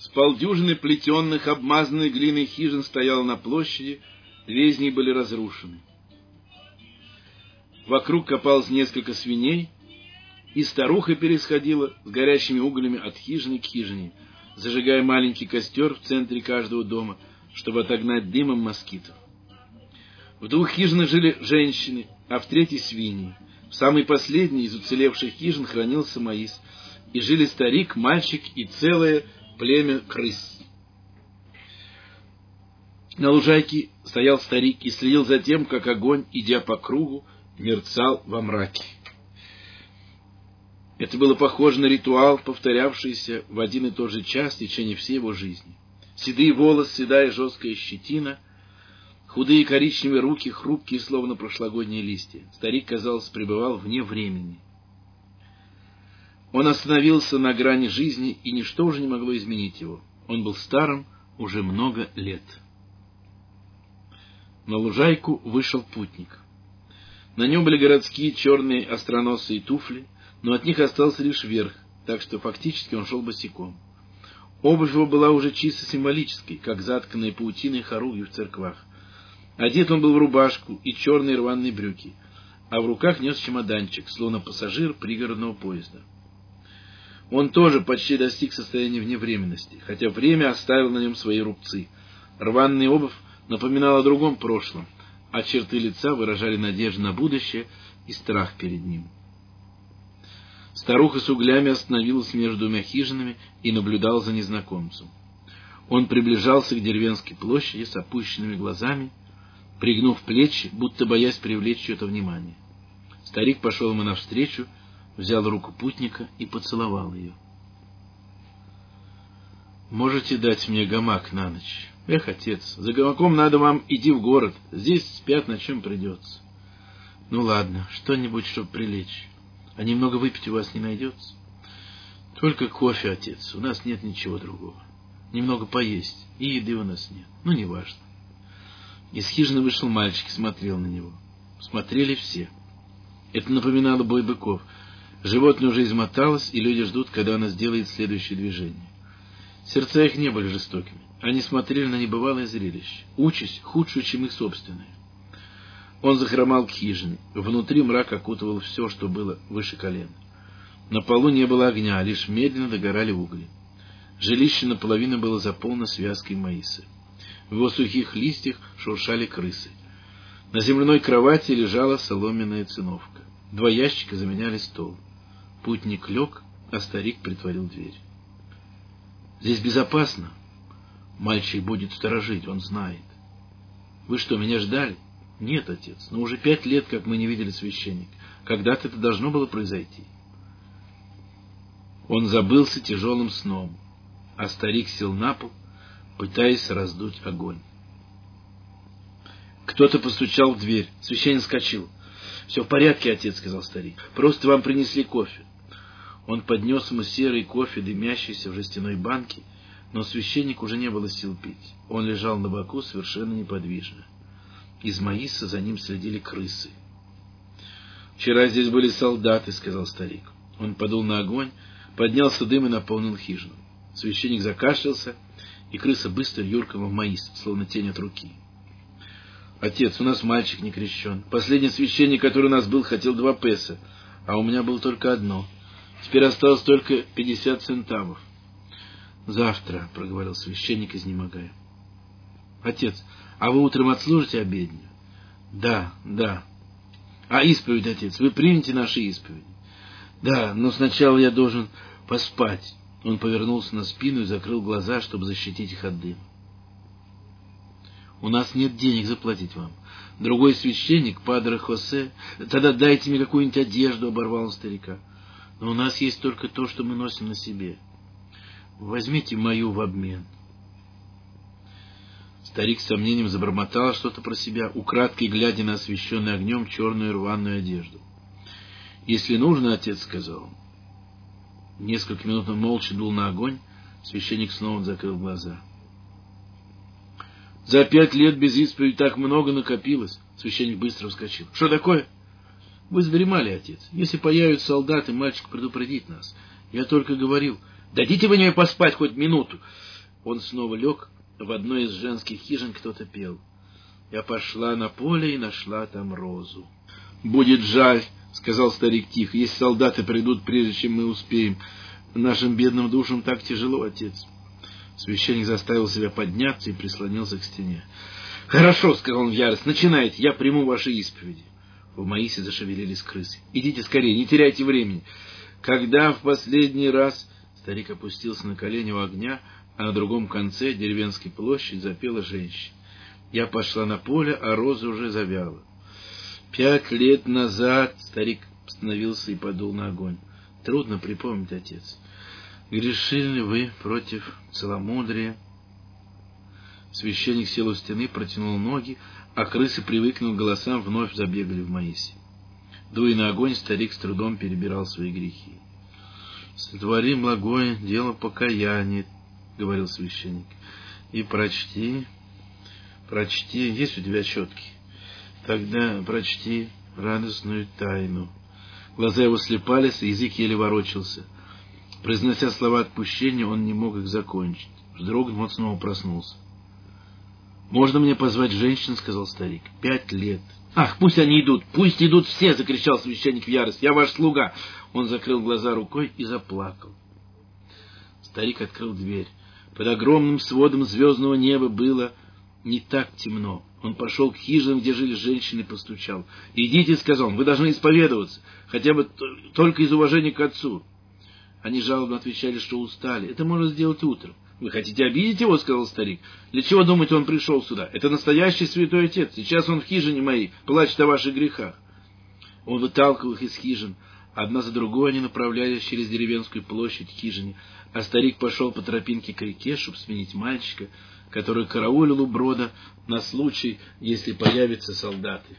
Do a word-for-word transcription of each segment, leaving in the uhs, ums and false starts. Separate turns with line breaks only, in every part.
С полдюжины плетенных, обмазанных глиной хижин стояла на площади, две из них были разрушены. Вокруг копалось несколько свиней, и старуха пересходила с горящими углями от хижины к хижине, зажигая маленький костер в центре каждого дома, чтобы отогнать дымом москитов. В двух хижинах жили женщины, а в третьей — свиньи. В самой последней из уцелевших хижин хранился маис, и жили старик, мальчик и целое племя крыс. На лужайке стоял старик и следил за тем, как огонь, идя по кругу, мерцал во мраке. Это было похоже на ритуал, повторявшийся в один и тот же час в течение всей его жизни. Седые волосы, седая жесткая щетина, худые коричневые руки, хрупкие, словно прошлогодние листья. Старик, казалось, пребывал вне времени. Он остановился на грани жизни, и ничто уже не могло изменить его. Он был старым уже много лет. На лужайку вышел путник. На нем были городские черные остроносые туфли, но от них остался лишь верх, так что фактически он шел босиком. Обувь его была уже чисто символической, как затканные паутиной хоругви в церквах. Одет он был в рубашку и черные рваные брюки, а в руках нес чемоданчик, словно пассажир пригородного поезда. Он тоже почти достиг состояния вневременности, хотя время оставило на нем свои рубцы. Рваная обувь напоминала о другом прошлом, а черты лица выражали надежду на будущее и страх перед ним. Старуха с углями остановилась между двумя хижинами и наблюдала за незнакомцем. Он приближался к деревенской площади с опущенными глазами, пригнув плечи, будто боясь привлечь чье-то внимание. Старик пошел ему навстречу, взял руку путника и поцеловал ее. «Можете дать мне гамак на ночь? Эх, отец, за гамаком надо вам идти в город, здесь спят на чем придется». «Ну ладно, что-нибудь, чтобы прилечь. А немного выпить у вас не найдется?» «Только кофе, отец, у нас нет ничего другого. Немного поесть, и еды у нас нет, ну неважно». Из хижины вышел мальчик и смотрел на него. Смотрели все. Это напоминало бой быков. Животное уже измоталось, и люди ждут, когда оно сделает следующее движение. Сердца их не были жестокими. Они смотрели на небывалое зрелище. Участь худшую, чем их собственная. Он захромал к хижине. Внутри мрак окутывал все, что было выше колена. На полу не было огня, лишь медленно догорали угли. Жилище наполовину было заполнено связкой маиса. В его сухих листьях шуршали крысы. На земляной кровати лежала соломенная циновка. Два ящика заменяли стол. Путник лег, а старик притворил дверь. «Здесь безопасно. Мальчик будет сторожить, он знает. Вы что, меня ждали?» «Нет, отец, но уже пять лет, как мы не видели священника. Когда-то это должно было произойти». Он забылся тяжелым сном, а старик сел на пол, пытаясь раздуть огонь. Кто-то постучал в дверь. Священник вскочил. «Все в порядке, отец», — сказал старик. «Просто вам принесли кофе». Он поднес ему серый кофе, дымящийся в жестяной банке, но священник уже не было сил пить. Он лежал на боку совершенно неподвижно. Из маиса за ним следили крысы. «Вчера здесь были солдаты», — сказал старик. Он подул на огонь, поднялся дым и наполнил хижину. Священник закашлялся, и крыса быстро юркнула в маис, словно тень от руки. «Отец, у нас мальчик не крещен. Последний священник, который у нас был, хотел два песо, а у меня было только одно. Теперь осталось только пятьдесят центавов». «Завтра», — проговорил священник, изнемогая. «Отец, а вы утром отслужите обедню?» «Да, да». «А исповедь, отец, вы примете наши исповеди?» «Да, но сначала я должен поспать». Он повернулся на спину и закрыл глаза, чтобы защитить их от дыма. «У нас нет денег заплатить вам. Другой священник, падре Хосе...» «Тогда дайте мне какую-нибудь одежду», — оборвал он старика. «Но у нас есть только то, что мы носим на себе. Возьмите мою в обмен». Старик с сомнением забормотал что-то про себя, украдкой глядя на освещенную огнем черную рваную одежду. «Если нужно, — отец сказал». Несколько минут он молча дул на огонь, священник снова закрыл глаза. «За пять лет без исповеди так много накопилось». Священник быстро вскочил. «Что такое?» «Вы задремали, отец. Если появятся солдаты, мальчик предупредит нас. Я только говорил, дадите вы мне поспать хоть минуту. Он снова лег. В одной из женских хижин кто-то пел. Я пошла на поле и нашла там розу. «Будет жаль, — сказал старик тихо, — если солдаты придут, прежде чем мы успеем. Нашим бедным душам так тяжело, отец». Священник заставил себя подняться и прислонился к стене. «Хорошо, — сказал он в ярости, — начинайте, я приму ваши исповеди». В Маисе зашевелились крысы. «Идите скорее, не теряйте времени». Когда в последний раз старик опустился на колени у огня, а на другом конце деревенской площади запела женщина. Я пошла на поле, а роза уже завяла. Пять лет назад старик остановился и подул на огонь. Трудно припомнить, отец. Грешили вы против целомудрия? Священник сел у стены, протянул ноги, а крысы, привыкнув к голосам, вновь забегали в Маисе. Дуя на огонь, старик с трудом перебирал свои грехи. «Сотвори благое дело покаяния, — говорил священник, — и прочти, прочти, есть у тебя четки, тогда прочти радостную тайну». Глаза его слепались, и язык еле ворочался. Произнося слова отпущения, он не мог их закончить. Вздрогнув, он снова проснулся. «Можно мне позвать женщин?» — сказал старик. «Пять лет». «Ах, пусть они идут! Пусть идут все!» — закричал священник в ярости. «Я ваш слуга!» Он закрыл глаза рукой и заплакал. Старик открыл дверь. Под огромным сводом звездного неба было не так темно. Он пошел к хижинам, где жили женщины, и постучал. «Идите, — сказал он, — вы должны исповедоваться, хотя бы только из уважения к отцу». Они жалобно отвечали, что устали. «Это можно сделать утром». «Вы хотите обидеть его? — сказал старик. — Для чего, думаете, он пришел сюда? Это настоящий святой отец. Сейчас он в хижине моей, плачет о ваших грехах». Он выталкивал их из хижин. Одна за другой они направлялись через деревенскую площадь к хижине, а старик пошел по тропинке к реке, чтобы сменить мальчика, который караулил у брода на случай, если появятся солдаты.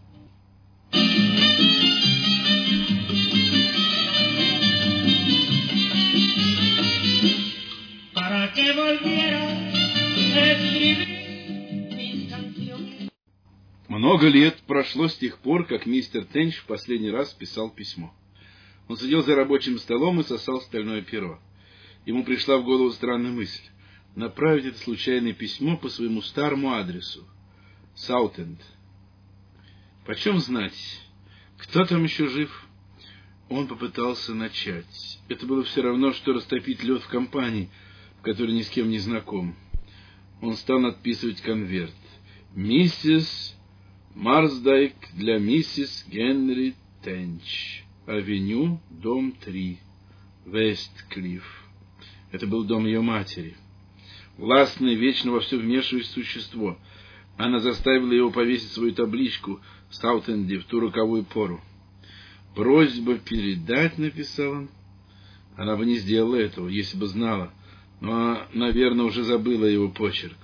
Много лет прошло с тех пор, как мистер Тенч в последний раз писал письмо. Он сидел за рабочим столом и сосал стальное перо. Ему пришла в голову странная мысль — направить это случайное письмо по своему старому адресу — Саутенд. Почем знать, кто там еще жив? Он попытался начать. Это было все равно, что растопить лед в компании, в которой ни с кем не знаком. Он стал надписывать конверт. «Миссис Марсдайк для миссис Генри Тенч. Авеню, дом три. Вестклифф». Это был дом ее матери. Властное, вечно во все вмешивающееся существо. Она заставила его повесить свою табличку в Саутенде в ту роковую пору. «Просьба передать», — написал он. Она бы не сделала этого, если бы знала, но, наверное, уже забыла его почерк.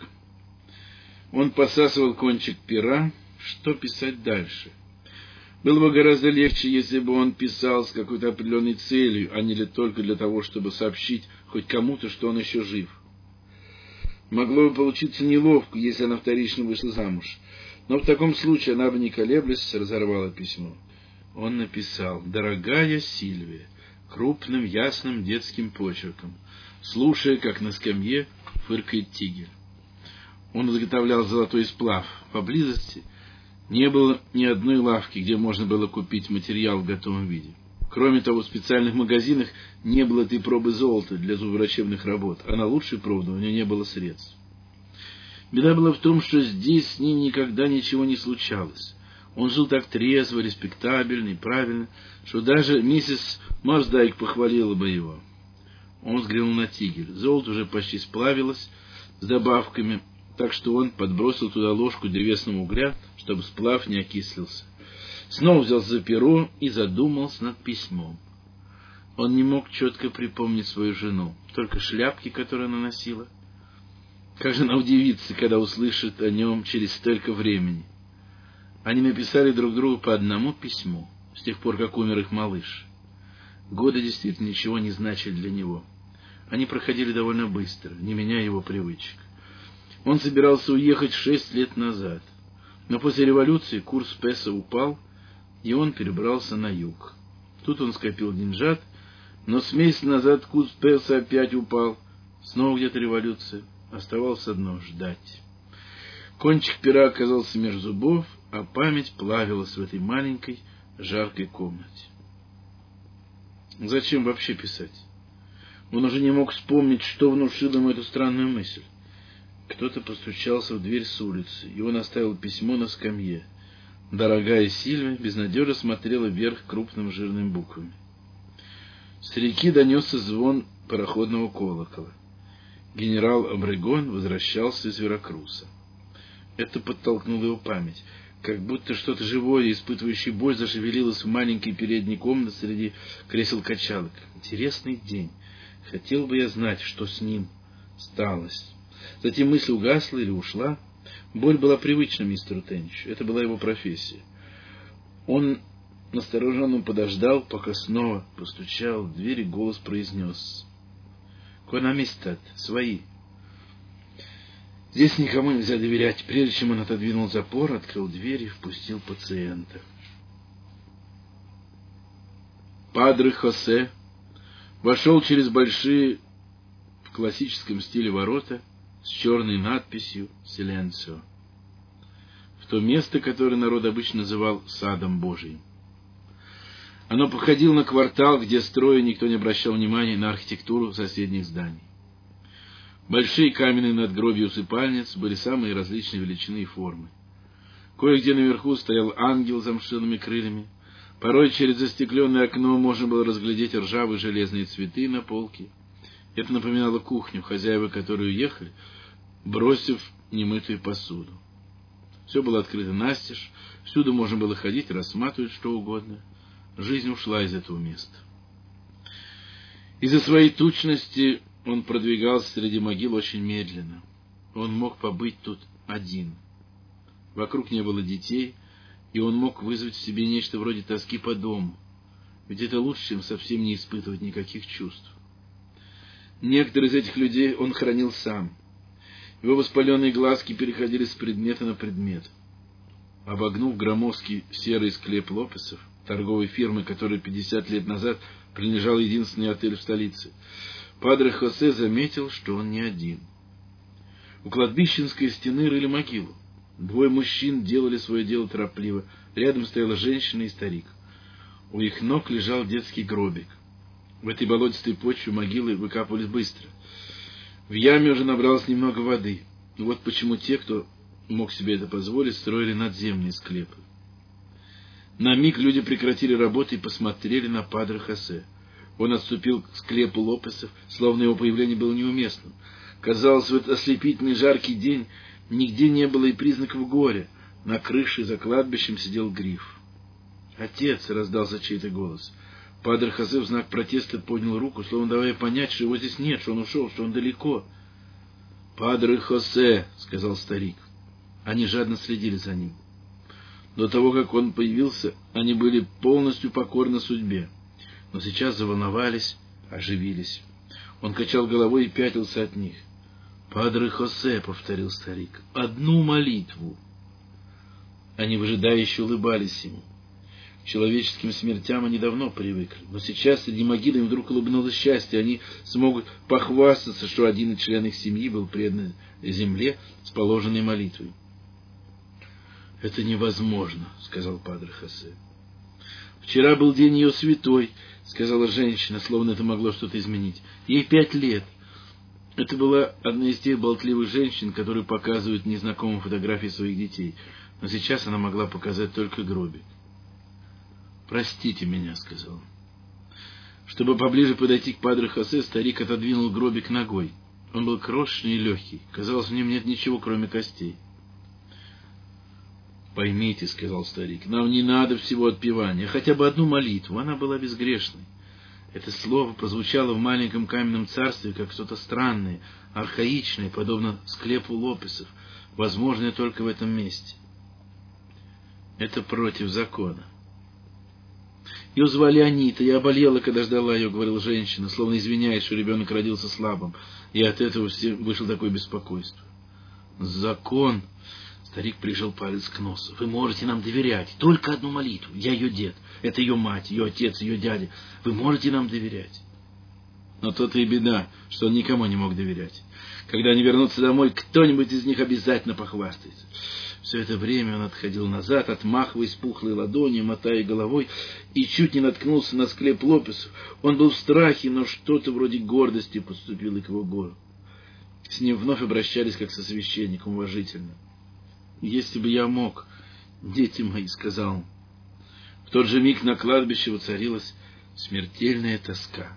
Он посасывал кончик пера. Что писать дальше? Было бы гораздо легче, если бы он писал с какой-то определенной целью, а не только для того, чтобы сообщить хоть кому-то, что он еще жив. Могло бы получиться неловко, если она вторично вышла замуж. Но в таком случае она бы, не колеблясь, разорвала письмо. Он написал: «Дорогая Сильвия», крупным, ясным детским почерком, слушая, как на скамье фыркает тигр. Он изготовлял золотой сплав. Поблизости не было ни одной лавки, где можно было купить материал в готовом виде. Кроме того, в специальных магазинах не было этой пробы золота для зубоврачебных работ, а на лучшие пробы у него не было средств. Беда была в том, что здесь с ним никогда ничего не случалось. Он жил так трезво, респектабельно и правильно, что даже миссис Марсдайк похвалила бы его. Он взглянул на тигель. Золото уже почти сплавилось с добавками, так что он подбросил туда ложку древесного угля, чтобы сплав не окислился. Снова взялся за перо и задумался над письмом. Он не мог четко припомнить свою жену, только шляпки, которые она носила. Как же она удивится, когда услышит о нем через столько времени. Они написали друг другу по одному письму, с тех пор, как умер их малыш. Годы действительно ничего не значили для него. Они проходили довольно быстро, не меняя его привычек. Он собирался уехать шесть лет назад, но после революции курс песо упал, и он перебрался на юг. Тут он скопил деньжат, но с месяца назад курс песо опять упал, снова где-то революция. Оставалось одно — ждать. Кончик пера оказался между зубов, а память плавилась в этой маленькой жаркой комнате. Зачем вообще писать? Он уже не мог вспомнить, что внушило ему эту странную мысль. Кто-то постучался в дверь с улицы, и он оставил письмо на скамье. Дорогая Сильвия безнадежно смотрела вверх крупными жирными буквами. С реки донесся звон пароходного колокола. Генерал Обрегон возвращался из Веракруса. Это подтолкнуло его память. Как будто что-то живое, испытывающее боль, зашевелилось в маленькой передней комнате среди кресел-качалок. Интересный день. Хотел бы я знать, что с ним сталось. Затем мысль угасла или ушла. Боль была привычна мистеру Тенничу. Это была его профессия. Он настороженно подождал, пока снова постучал в дверь, и голос произнес: «Конамистат, свои». Здесь никому нельзя доверять. Прежде чем он отодвинул запор, открыл дверь и впустил пациента. Падре Хосе вошел через большие в классическом стиле ворота с черной надписью «Силенцио», в то место, которое народ обычно называл «Садом Божиим». Оно походило на квартал, где, строя, никто не обращал внимания на архитектуру соседних зданий. Большие каменные надгробья усыпальниц были самые различные величины и формы. Кое-где наверху стоял ангел с замшелыми крыльями. Порой через застекленное окно можно было разглядеть ржавые железные цветы на полке. Это напоминало кухню, хозяева которой уехали, бросив немытую посуду. Все было открыто настежь, всюду можно было ходить и рассматривать что угодно. Жизнь ушла из этого места. Из-за своей тучности он продвигался среди могил очень медленно. Он мог побыть тут один. Вокруг не было детей, и он мог вызвать в себе нечто вроде тоски по дому. Ведь это лучше, чем совсем не испытывать никаких чувств. Некоторые из этих людей он хранил сам. Его воспаленные глазки переходили с предмета на предмет. Обогнув громоздкий серый склеп Лопесов, торговой фирмы, которой пятьдесят лет назад принадлежал единственный отель в столице, Падре Хосе заметил, что он не один. У кладбищенской стены рыли могилу. Двое мужчин делали свое дело торопливо. Рядом стояла женщина и старик. У их ног лежал детский гробик. В этой болотистой почве могилы выкапывались быстро. В яме уже набралось немного воды. Вот почему те, кто мог себе это позволить, строили надземные склепы. На миг люди прекратили работу и посмотрели на Падре Хосе. Он отступил к склепу Лопесов, словно его появление было неуместным. Казалось, в этот ослепительный жаркий день нигде не было и признаков горя. На крыше за кладбищем сидел гриф. «Отец!» — раздался чей-то голос. Падре Хосе в знак протеста поднял руку, словно давая понять, что его здесь нет, что он ушел, что он далеко. «Падре Хосе!» — сказал старик. Они жадно следили за ним. До того, как он появился, они были полностью покорны судьбе. Но сейчас заволновались, оживились. Он качал головой и пятился от них. «Падре Хосе!» — повторил старик. «Одну молитву!» Они выжидающе улыбались ему. К человеческим смертям они давно привыкли. Но сейчас среди могил им вдруг улыбнулось счастье. Они смогут похвастаться, что один из членов их семьи был предан земле с положенной молитвой. «Это невозможно», — сказал Падре Хосе. «Вчера был день ее святой», — сказала женщина, словно это могло что-то изменить. «Ей пять лет». Это была одна из тех болтливых женщин, которые показывают незнакомым фотографии своих детей. Но сейчас она могла показать только гробик. «Простите меня», — сказал он. Чтобы поближе подойти к Падре Хосе, старик отодвинул гробик ногой. Он был крошечный и легкий. Казалось, в нем нет ничего, кроме костей. «Поймите», — сказал старик, — «нам не надо всего отпевания, хотя бы одну молитву». Она была безгрешной. Это слово прозвучало в маленьком каменном царстве, как что-то странное, архаичное, подобно склепу Лопесов, возможное только в этом месте. Это против закона. «Ее звали Анита, я болела, когда ждала ее», — говорила женщина, словно извиняясь, что ребенок родился слабым, и от этого вышло такое беспокойство. «Закон...» — старик прижал палец к носу. «Вы можете нам доверять. Только одну молитву. Я ее дед. Это ее мать, ее отец, ее дядя. Вы можете нам доверять». Но то-то и беда, что он никому не мог доверять. Когда они вернутся домой, кто-нибудь из них обязательно похвастается. Все это время он отходил назад, отмахиваясь пухлой ладонью, мотая головой, и чуть не наткнулся на склеп Лопесу. Он был в страхе, но что-то вроде гордости подступило к его горлу. С ним вновь обращались, как со священником, уважительно. «Если бы я мог, дети мои», — сказал он. В тот же миг на кладбище воцарилась смертельная тоска.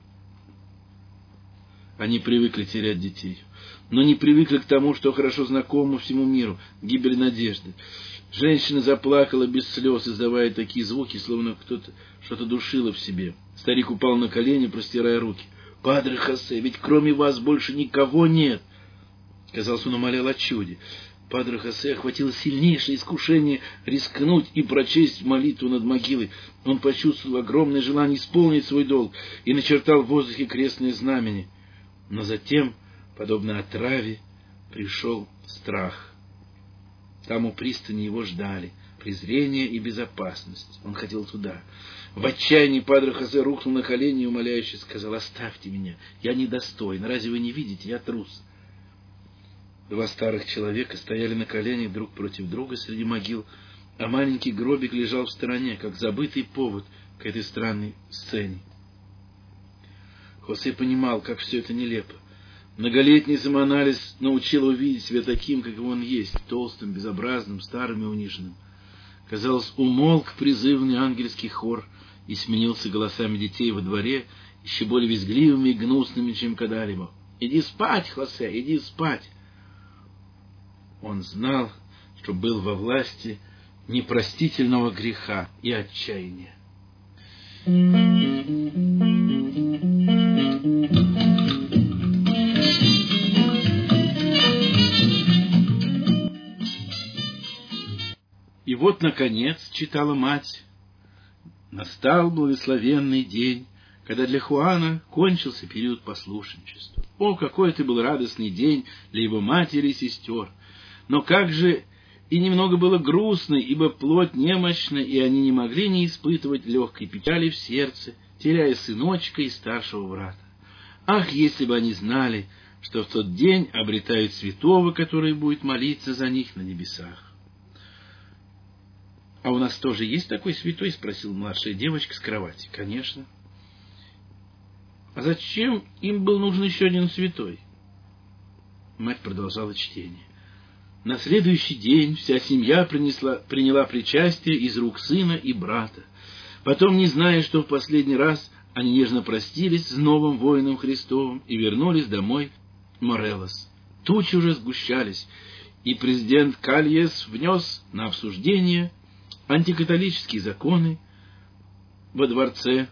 Они привыкли терять детей, но не привыкли к тому, что хорошо знакомо всему миру — гибель надежды. Женщина заплакала без слез, издавая такие звуки, словно кто-то что-то душило в себе. Старик упал на колени, простирая руки. «Падре Хосе, ведь кроме вас больше никого нет!» Казалось, он умолял о чуде. Падре Хосе охватило сильнейшее искушение рискнуть и прочесть молитву над могилой. Он почувствовал огромное желание исполнить свой долг и начертал в воздухе крестное знамение. Но затем, подобно отраве, пришел страх. Там у пристани его ждали презрение и безопасность. Он хотел туда. В отчаянии Падре Хосе рухнул на колени и умоляюще сказал: «Оставьте меня, я недостоин. Разве вы не видите, я трус?» Два старых человека стояли на коленях друг против друга среди могил, а маленький гробик лежал в стороне, как забытый повод к этой странной сцене. Хосе понимал, как все это нелепо. Многолетний самоанализ научил его видеть себя таким, как он есть, толстым, безобразным, старым и униженным. Казалось, умолк призывный ангельский хор и сменился голосами детей во дворе, еще более визгливыми и гнусными, чем когда-либо. «Иди спать, Хосе, иди спать!» Он знал, что был во власти непростительного греха и отчаяния. И вот, наконец, читала мать, настал благословенный день, когда для Хуана кончился период послушничества. О, какой это был радостный день для его матери и сестер! Но как же и немного было грустно, ибо плоть немощна, и они не могли не испытывать легкой печали в сердце, теряя сыночка и старшего брата. Ах, если бы они знали, что в тот день обретают святого, который будет молиться за них на небесах. — А у нас тоже есть такой святой? — спросила младшая девочка с кровати. — Конечно. — А зачем им был нужен еще один святой? Мать продолжала чтение. На следующий день вся семья принесла, приняла причастие из рук сына и брата. Потом, не зная, что в последний раз, они нежно простились с новым воином Христовым и вернулись домой в Морелос. Тучи уже сгущались, и президент Кальес внес на обсуждение антикатолические законы во дворце.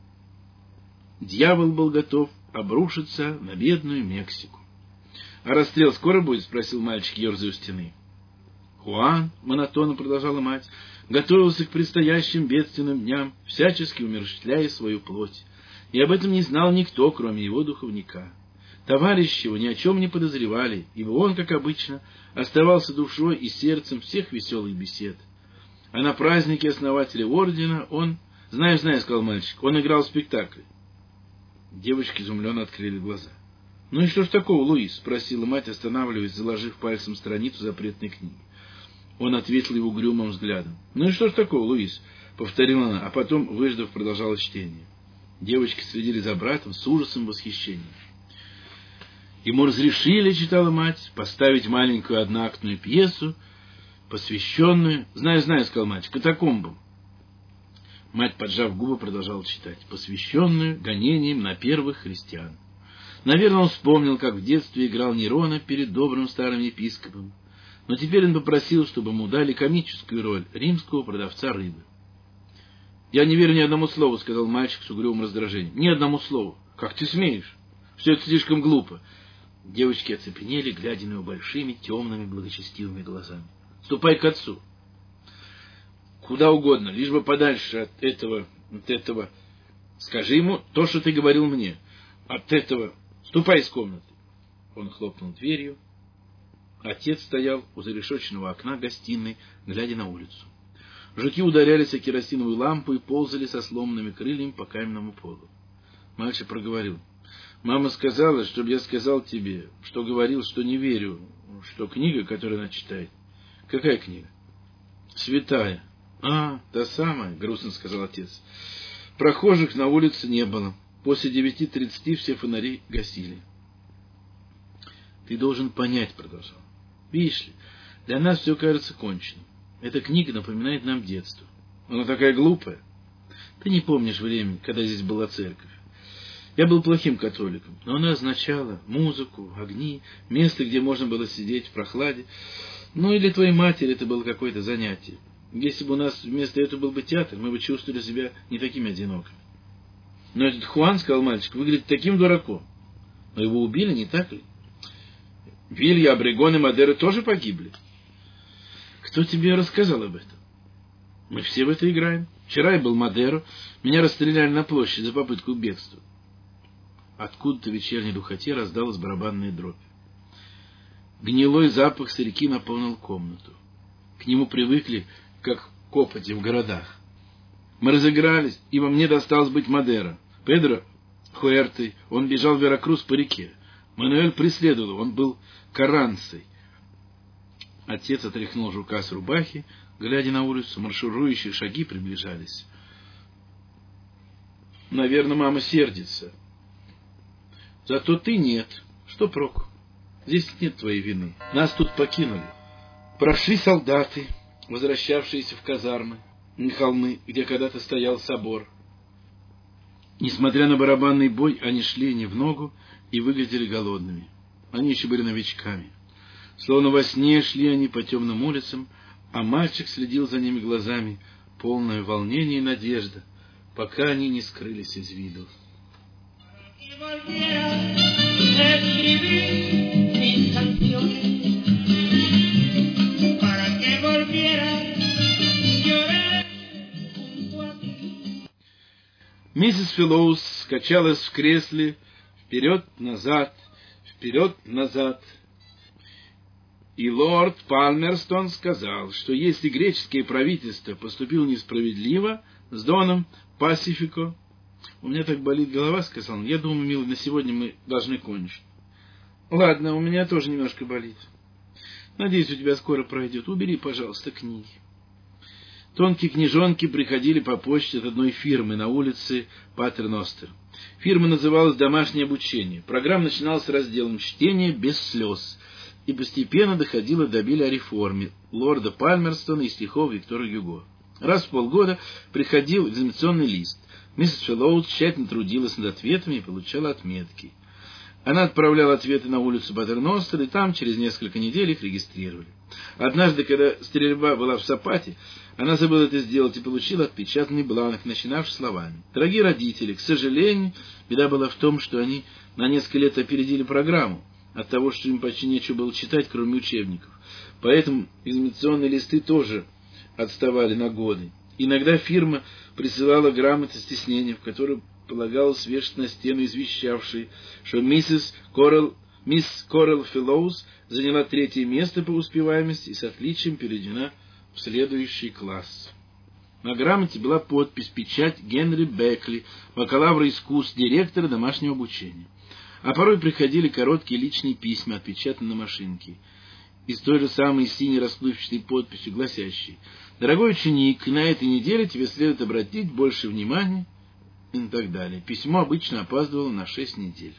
Дьявол был готов обрушиться на бедную Мексику. — А расстрел скоро будет? — спросил мальчик, ерзая у стены. Хуан, монотонно продолжала мать, готовился к предстоящим бедственным дням, всячески умерщвляя свою плоть. И об этом не знал никто, кроме его духовника. Товарищи его ни о чем не подозревали, ибо он, как обычно, оставался душой и сердцем всех веселых бесед. А на празднике основателя ордена он... — Знаю, знаю, — сказал мальчик, — он играл в спектакле. Девочки изумленно открыли глаза. — Ну и что ж такого, Луис? — спросила мать, останавливаясь, заложив пальцем страницу запретной книги. Он ответил его угрюмым взглядом. — Ну и что ж такого, Луис? — повторила она, а потом, выждав, продолжала чтение. Девочки следили за братом с ужасом и восхищением. Ему разрешили, читала мать, поставить маленькую одноактную пьесу, посвященную... — Знаю, знаю, — сказал мальчик, — катакомбам. Мать, поджав губы, продолжала читать. Посвященную гонениям на первых христиан. Наверное, он вспомнил, как в детстве играл Нерона перед добрым старым епископом. Но теперь он попросил, чтобы ему дали комическую роль римского продавца рыбы. — Я не верю ни одному слову, — сказал мальчик с угрюмым раздражением. — Ни одному слову. — Как ты смеешь? Все это слишком глупо. Девочки оцепенели, глядя на его большими, темными, благочестивыми глазами. — Ступай к отцу. — Куда угодно, лишь бы подальше от этого, от этого. Скажи ему то, что ты говорил мне. От этого... Ступай из комнаты. Он хлопнул дверью. Отец стоял у зарешеченного окна гостиной, глядя на улицу. Жуки ударялись о керосиновую лампу и ползали со сломанными крыльями по каменному полу. Мальчик проговорил. Мама сказала, чтобы я сказал тебе, что говорил, что не верю, что книга, которую она читает. Какая книга? Святая. А, та самая, грустно сказал отец. Прохожих на улице не было. После девяти тридцати все фонари гасили. Ты должен понять, продолжал. Видишь ли, для нас все кажется конченным. Эта книга напоминает нам детство. Она такая глупая. Ты не помнишь времени, когда здесь была церковь. Я был плохим католиком, но она означала музыку, огни, место, где можно было сидеть в прохладе. Ну и для твоей матери это было какое-то занятие. Если бы у нас вместо этого был бы театр, мы бы чувствовали себя не такими одинокими. Но этот Хуан, сказал мальчик, выглядит таким дураком. Но его убили, не так ли? Вилья, Обрегон и Мадера тоже погибли. Кто тебе рассказал об этом? Мы все в это играем. Вчера я был Мадеро, меня расстреляли на площади за попытку бегства. Откуда-то в вечерней духоте раздалась барабанная дробь. Гнилой запах сырьки наполнил комнату. К нему привыкли, как к копоти в городах. Мы разыгрались, ибо мне досталось быть Мадеро. Педро Хуэртой, он бежал в Веракрус по реке. Мануэль преследовал его, он был каранцей. Отец отряхнул жука с рубахи, глядя на улицу, марширующие шаги приближались. Наверное, мама сердится. Зато ты нет. Что проку? Здесь нет твоей вины. Нас тут покинули. Прошли солдаты, возвращавшиеся в казармы, на холмы, где когда-то стоял собор. Несмотря на барабанный бой, они шли не в ногу и выглядели голодными. Они еще были новичками. Словно во сне шли они по темным улицам, а мальчик следил за ними глазами, полное волнение и надежда, пока они не скрылись из виду. Миссис Филлоуз скачалась в кресле вперед-назад, вперед-назад. И лорд Палмерстон сказал, что если греческое правительство поступило несправедливо с Доном Пасифико... У меня так болит голова, сказал он. Я думаю, милый, на сегодня мы должны кончить. Ладно, у меня тоже немножко болит. Надеюсь, у тебя скоро пройдет. Убери, пожалуйста, книги. Тонкие книжонки приходили по почте от одной фирмы на улице Патерностер. Фирма называлась «Домашнее обучение». Программа начиналась с разделом «Чтение без слез» и постепенно доходила до Билли о реформе лорда Пальмерстона и стихов Виктора Гюго. Раз в полгода приходил экзаменационный лист. Миссис Филлоуз тщательно трудилась над ответами и получала отметки. Она отправляла ответы на улицу Патерностер, и там через несколько недель их регистрировали. Однажды, когда стрельба была в Сапате, она забыла это сделать и получила отпечатанный бланк, начинавший словами: «Дорогие родители, к сожалению, беда была в том, что они на несколько лет опередили программу, от того, что им почти нечего было читать, кроме учебников. Поэтому экзаменационные листы тоже отставали на годы. Иногда фирма присылала грамоты стеснения, в которых полагалось вешать на стену извещавшие, что миссис Коррелл, мисс Коррелл Филлоуз заняла третье место по успеваемости и с отличием переведена в следующий класс. На грамоте была подпись, печать Генри Бекли, бакалавра искусств, директора домашнего обучения. А порой приходили короткие личные письма, отпечатанные на машинке, и с той же самой синей расплывчатой подписью, гласящей: «Дорогой ученик, на этой неделе тебе следует обратить больше внимания», и так далее. Письмо обычно опаздывало на шесть недель.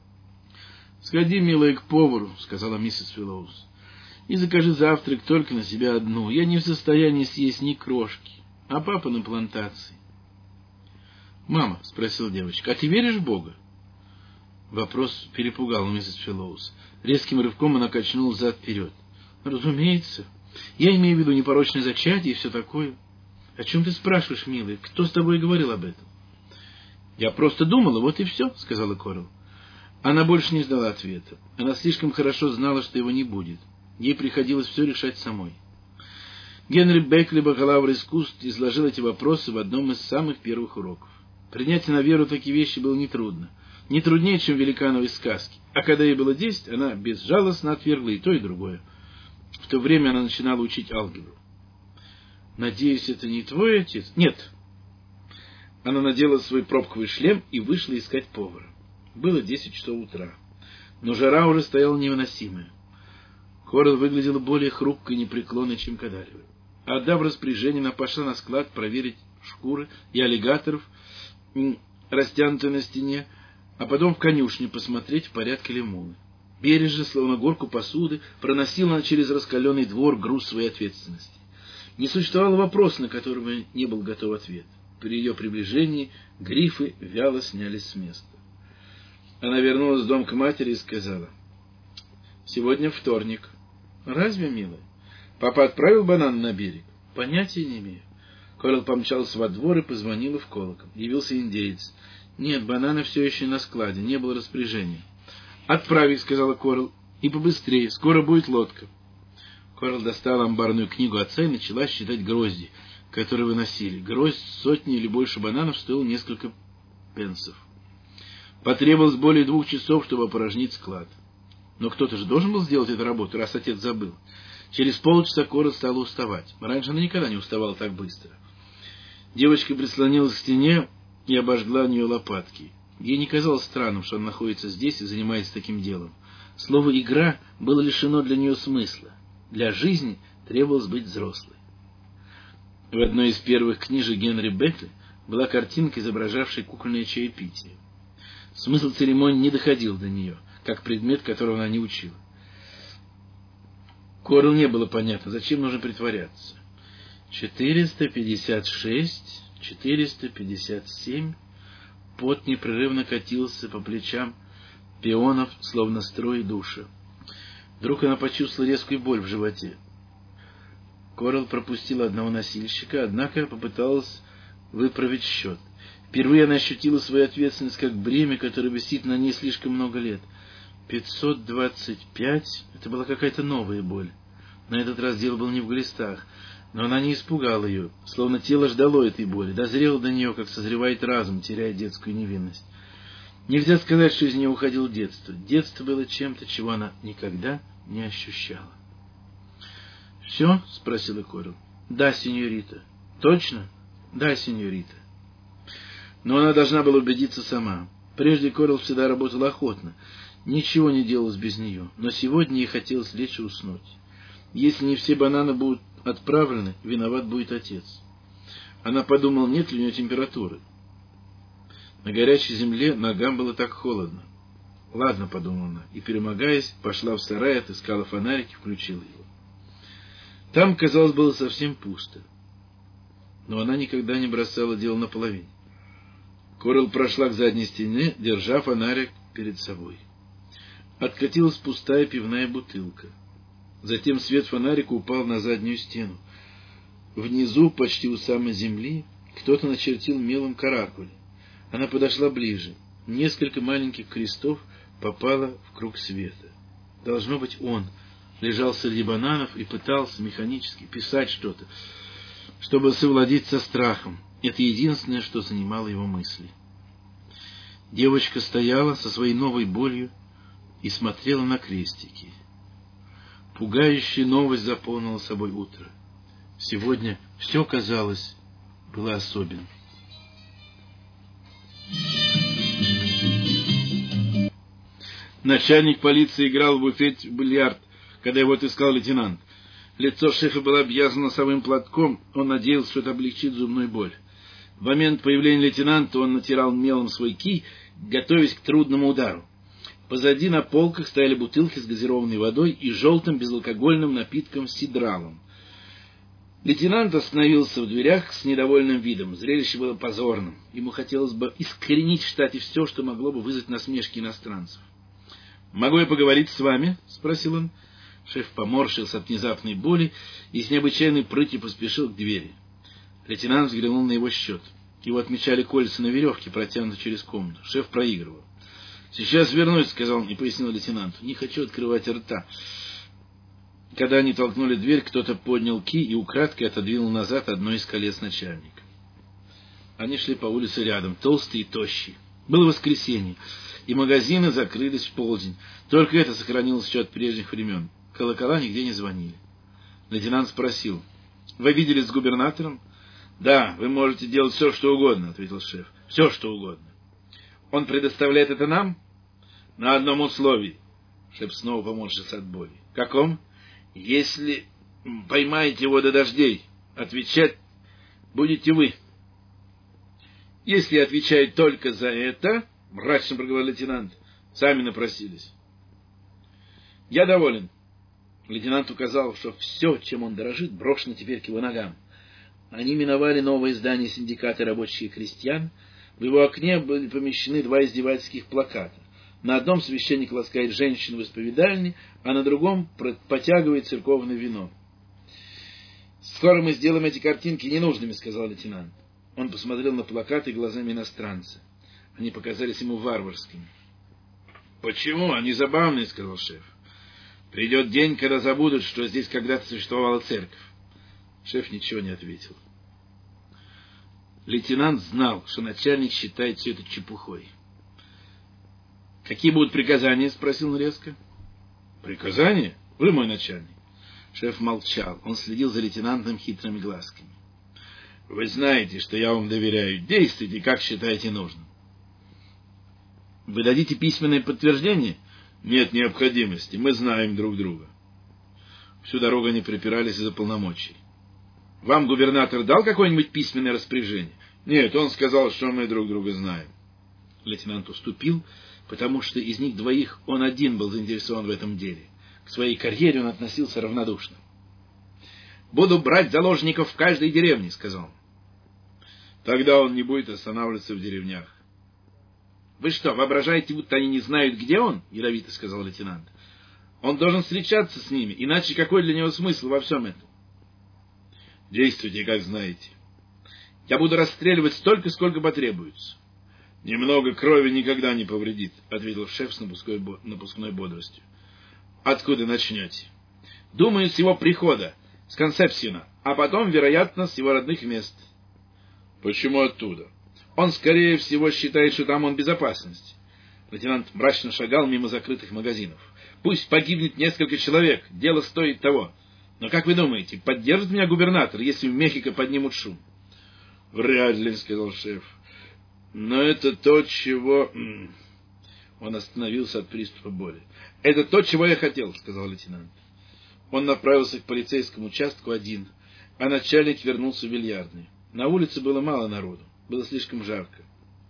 «Сходи, милая, к повару», — сказала миссис Филлоуз, — «и закажи завтрак только на себя одну. Я не в состоянии съесть ни крошки, а папа на плантации». «Мама», — спросила девочка, — «а ты веришь в Бога?» Вопрос перепугал миссис Филлоуз. Резким рывком она качнула взад-вперед. «Разумеется. Я имею в виду непорочное зачатие и все такое. О чем ты спрашиваешь, милый? Кто с тобой говорил об этом?» «Я просто думала, вот и все», — сказала Коррелл. Она больше не ждала ответа. Она слишком хорошо знала, что его не будет. Ей приходилось все решать самой. Генри Бекли, бакалавр искусств, изложил эти вопросы в одном из самых первых уроков. Принять на веру такие вещи было нетрудно. Не труднее, чем в великановой сказке. А когда ей было десять, она безжалостно отвергла и то, и другое. В то время она начинала учить алгебру. «Надеюсь, это не твой отец?» «Нет». Она надела свой пробковый шлем и вышла искать повара. Было десять часов утра, но жара уже стояла невыносимая. Корал выглядела более хрупкой и непреклонной, чем когда-либо. Отдав распоряжение, она пошла на склад проверить шкуры и аллигаторов, растянутые на стене, а потом в конюшне посмотреть, в порядке ли мулы. Бережно, словно горку посуды, проносила она через раскаленный двор груз своей ответственности. Не существовало вопроса, на который бы не был готов ответ. При ее приближении грифы вяло снялись с места. Она вернулась в дом к матери и сказала: «Сегодня вторник». «Разве, милая? Папа отправил банан на берег?» «Понятия не имею». Корал помчался во двор и позвонила в колокол. Явился индеец. «Нет, бананы все еще на складе, не было распоряжения». «Отправь их», — сказала Корал, — «и побыстрее, скоро будет лодка». Корал достала амбарную книгу отца и начала считать грозди, которые выносили. Гроздь сотни или больше бананов стоил несколько пенсов. Потребовалось более двух часов, чтобы опорожнить склад. Но кто-то же должен был сделать эту работу, раз отец забыл. Через полчаса Корал стала уставать. Раньше она никогда не уставала так быстро. Девочка прислонилась к стене и обожгла у нее лопатки. Ей не казалось странным, что она находится здесь и занимается таким делом. Слово «игра» было лишено для нее смысла. Для жизни требовалось быть взрослой. В одной из первых книжек Генри Бекли была картинка, изображавшая кукольное чаепитие. Смысл церемонии не доходил до нее, как предмет, которого она не учила. Корал не было понятно, зачем нужно притворяться. четыреста пятьдесят шесть, четыреста пятьдесят семь... Пот непрерывно катился по плечам пионов, словно строй душа. Вдруг она почувствовала резкую боль в животе. Корал пропустила одного носильщика, однако попыталась выправить счет. Впервые она ощутила свою ответственность как бремя, которое висит на ней слишком много лет. пятьсот двадцать пять — это была какая-то новая боль. На этот раз дело было не в глистах, но она не испугала ее, словно тело ждало этой боли, дозрело до нее, как созревает разум, теряя детскую невинность. Нельзя сказать, что из нее уходило детство. Детство было чем-то, чего она никогда не ощущала. «Все?» — спросила Корал. «Да, сеньорита». «Точно?» «Да, сеньорита». Но она должна была убедиться сама. Прежде Корал всегда работала охотно. Ничего не делалось без нее, но сегодня ей хотелось лечь и уснуть. Если не все бананы будут отправлены, виноват будет отец. Она подумала, нет ли у нее температуры. На горячей земле ногам было так холодно. «Ладно», — подумала она, и, перемогаясь, пошла в сарай, отыскала фонарик и включила его. Там, казалось, было совсем пусто. Но она никогда не бросала дело наполовине. Корал прошла к задней стене, держа фонарик перед собой. Откатилась пустая пивная бутылка. Затем свет фонарика упал на заднюю стену. Внизу, почти у самой земли, кто-то начертил мелом каракули. Она подошла ближе. Несколько маленьких крестов попало в круг света. Должно быть, он лежал среди бананов и пытался механически писать что-то, чтобы совладеть со страхом. Это единственное, что занимало его мысли. Девочка стояла со своей новой болью и смотрела на крестики. Пугающая новость заполнила собой утро. Сегодня все, казалось, было особенным. Начальник полиции играл в буфете в бильярд, когда его отыскал лейтенант. Лицо шефа было обвязано носовым платком, он надеялся, что это облегчит зубную боль. В момент появления лейтенанта он натирал мелом свой кий, готовясь к трудному удару. Позади на полках стояли бутылки с газированной водой и желтым безалкогольным напитком сидралом. Лейтенант остановился в дверях с недовольным видом. Зрелище было позорным. Ему хотелось бы искоренить в штате все, что могло бы вызвать насмешки иностранцев. «Могу я поговорить с вами?» — спросил он. Шеф поморщился от внезапной боли и с необычайной прытью поспешил к двери. Лейтенант взглянул на его счет. Его отмечали кольца на веревке, протянутой через комнату. Шеф проигрывал. «Сейчас вернусь», — сказал он и пояснил лейтенанту. «Не хочу открывать рта». Когда они толкнули дверь, кто-то поднял кий и украдкой отодвинул назад одно из колец начальника. Они шли по улице рядом, толстые и тощие. Было воскресенье, и магазины закрылись в полдень. Только это сохранилось еще от прежних времен. Колокола нигде не звонили. Лейтенант спросил: «Вы виделись с губернатором?» Да, вы можете делать все, что угодно, ответил шеф. Все, что угодно. Он предоставляет это нам? На одном условии. Шеф снова поморщился от боли. Каком? Если поймаете его до дождей, отвечать будете вы. Если отвечает только за это, мрачно проговорил лейтенант, сами напросились. Я доволен. Лейтенант указал, что все, чем он дорожит, брошено теперь к его ногам. Они миновали новое здание синдиката рабочих и крестьян. В его окне были помещены два издевательских плаката. На одном священник ласкает женщину в исповедальне, а на другом потягивает церковное вино. «Скоро мы сделаем эти картинки ненужными», — сказал лейтенант. Он посмотрел на плакаты глазами иностранца. Они показались ему варварскими. «Почему? Они забавные», — сказал шеф. «Придет день, когда забудут, что здесь когда-то существовала церковь». Шеф ничего не ответил. Лейтенант знал, что начальник считает все это чепухой. «Какие будут приказания?» — спросил он резко. «Приказания? Вы мой начальник». Шеф молчал. Он следил за лейтенантом хитрыми глазками. «Вы знаете, что я вам доверяю. Действуйте, как считаете нужным». «Вы дадите письменное подтверждение?» «Нет необходимости. Мы знаем друг друга». Всю дорогу они припирались из-за полномочий. «Вам губернатор дал какое-нибудь письменное распоряжение?» «Нет, он сказал, что мы друг друга знаем». Лейтенант уступил, потому что из них двоих он один был заинтересован в этом деле. К своей карьере он относился равнодушно. «Буду брать заложников в каждой деревне», — сказал он. «Тогда он не будет останавливаться в деревнях». «Вы что, воображаете, будто они не знают, где он?» — ядовито сказал лейтенант. «Он должен встречаться с ними, иначе какой для него смысл во всем этом?» «Действуйте, как знаете». «Я буду расстреливать столько, сколько потребуется». «Немного крови никогда не повредит», — ответил шеф с напускной, напускной бодростью. «Откуда начнете?» «Думаю, с его прихода, с Консепсиона, а потом, вероятно, с его родных мест». «Почему оттуда?» «Он, скорее всего, считает, что там он в безопасности». Лейтенант мрачно шагал мимо закрытых магазинов. «Пусть погибнет несколько человек, дело стоит того. Но как вы думаете, поддержит меня губернатор, если в Мехико поднимут шум?» «Вряд ли», — сказал шеф. «Но это то, чего...» Он остановился от приступа боли. «Это то, чего я хотел», — сказал лейтенант. Он направился к полицейскому участку один, а начальник вернулся в бильярдную. На улице было мало народу, было слишком жарко.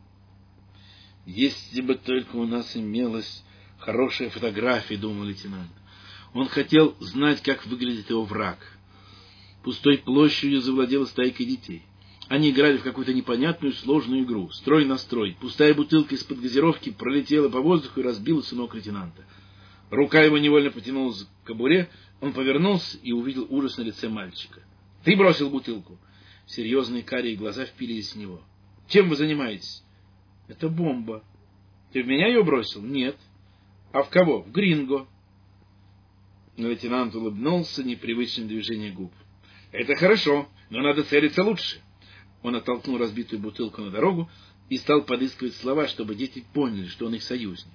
«Если бы только у нас имелась хорошая фотография», — думал лейтенант. Он хотел знать, как выглядит его враг. Пустой площадью завладела стайкой детей. Они играли в какую-то непонятную сложную игру. Строй на строй. Пустая бутылка из-под газировки пролетела по воздуху и разбилась у ног лейтенанта. Рука его невольно потянулась к кобуре. Он повернулся и увидел ужас на лице мальчика. «Ты бросил бутылку?» Серьезные карие глаза впились в него. «Чем вы занимаетесь?» «Это бомба». «Ты в меня ее бросил?» «Нет». «А в кого?» «В Гринго». Лейтенант улыбнулся непривычным движением губ. «Это хорошо, но надо целиться лучше». Он оттолкнул разбитую бутылку на дорогу и стал подыскивать слова, чтобы дети поняли, что он их союзник.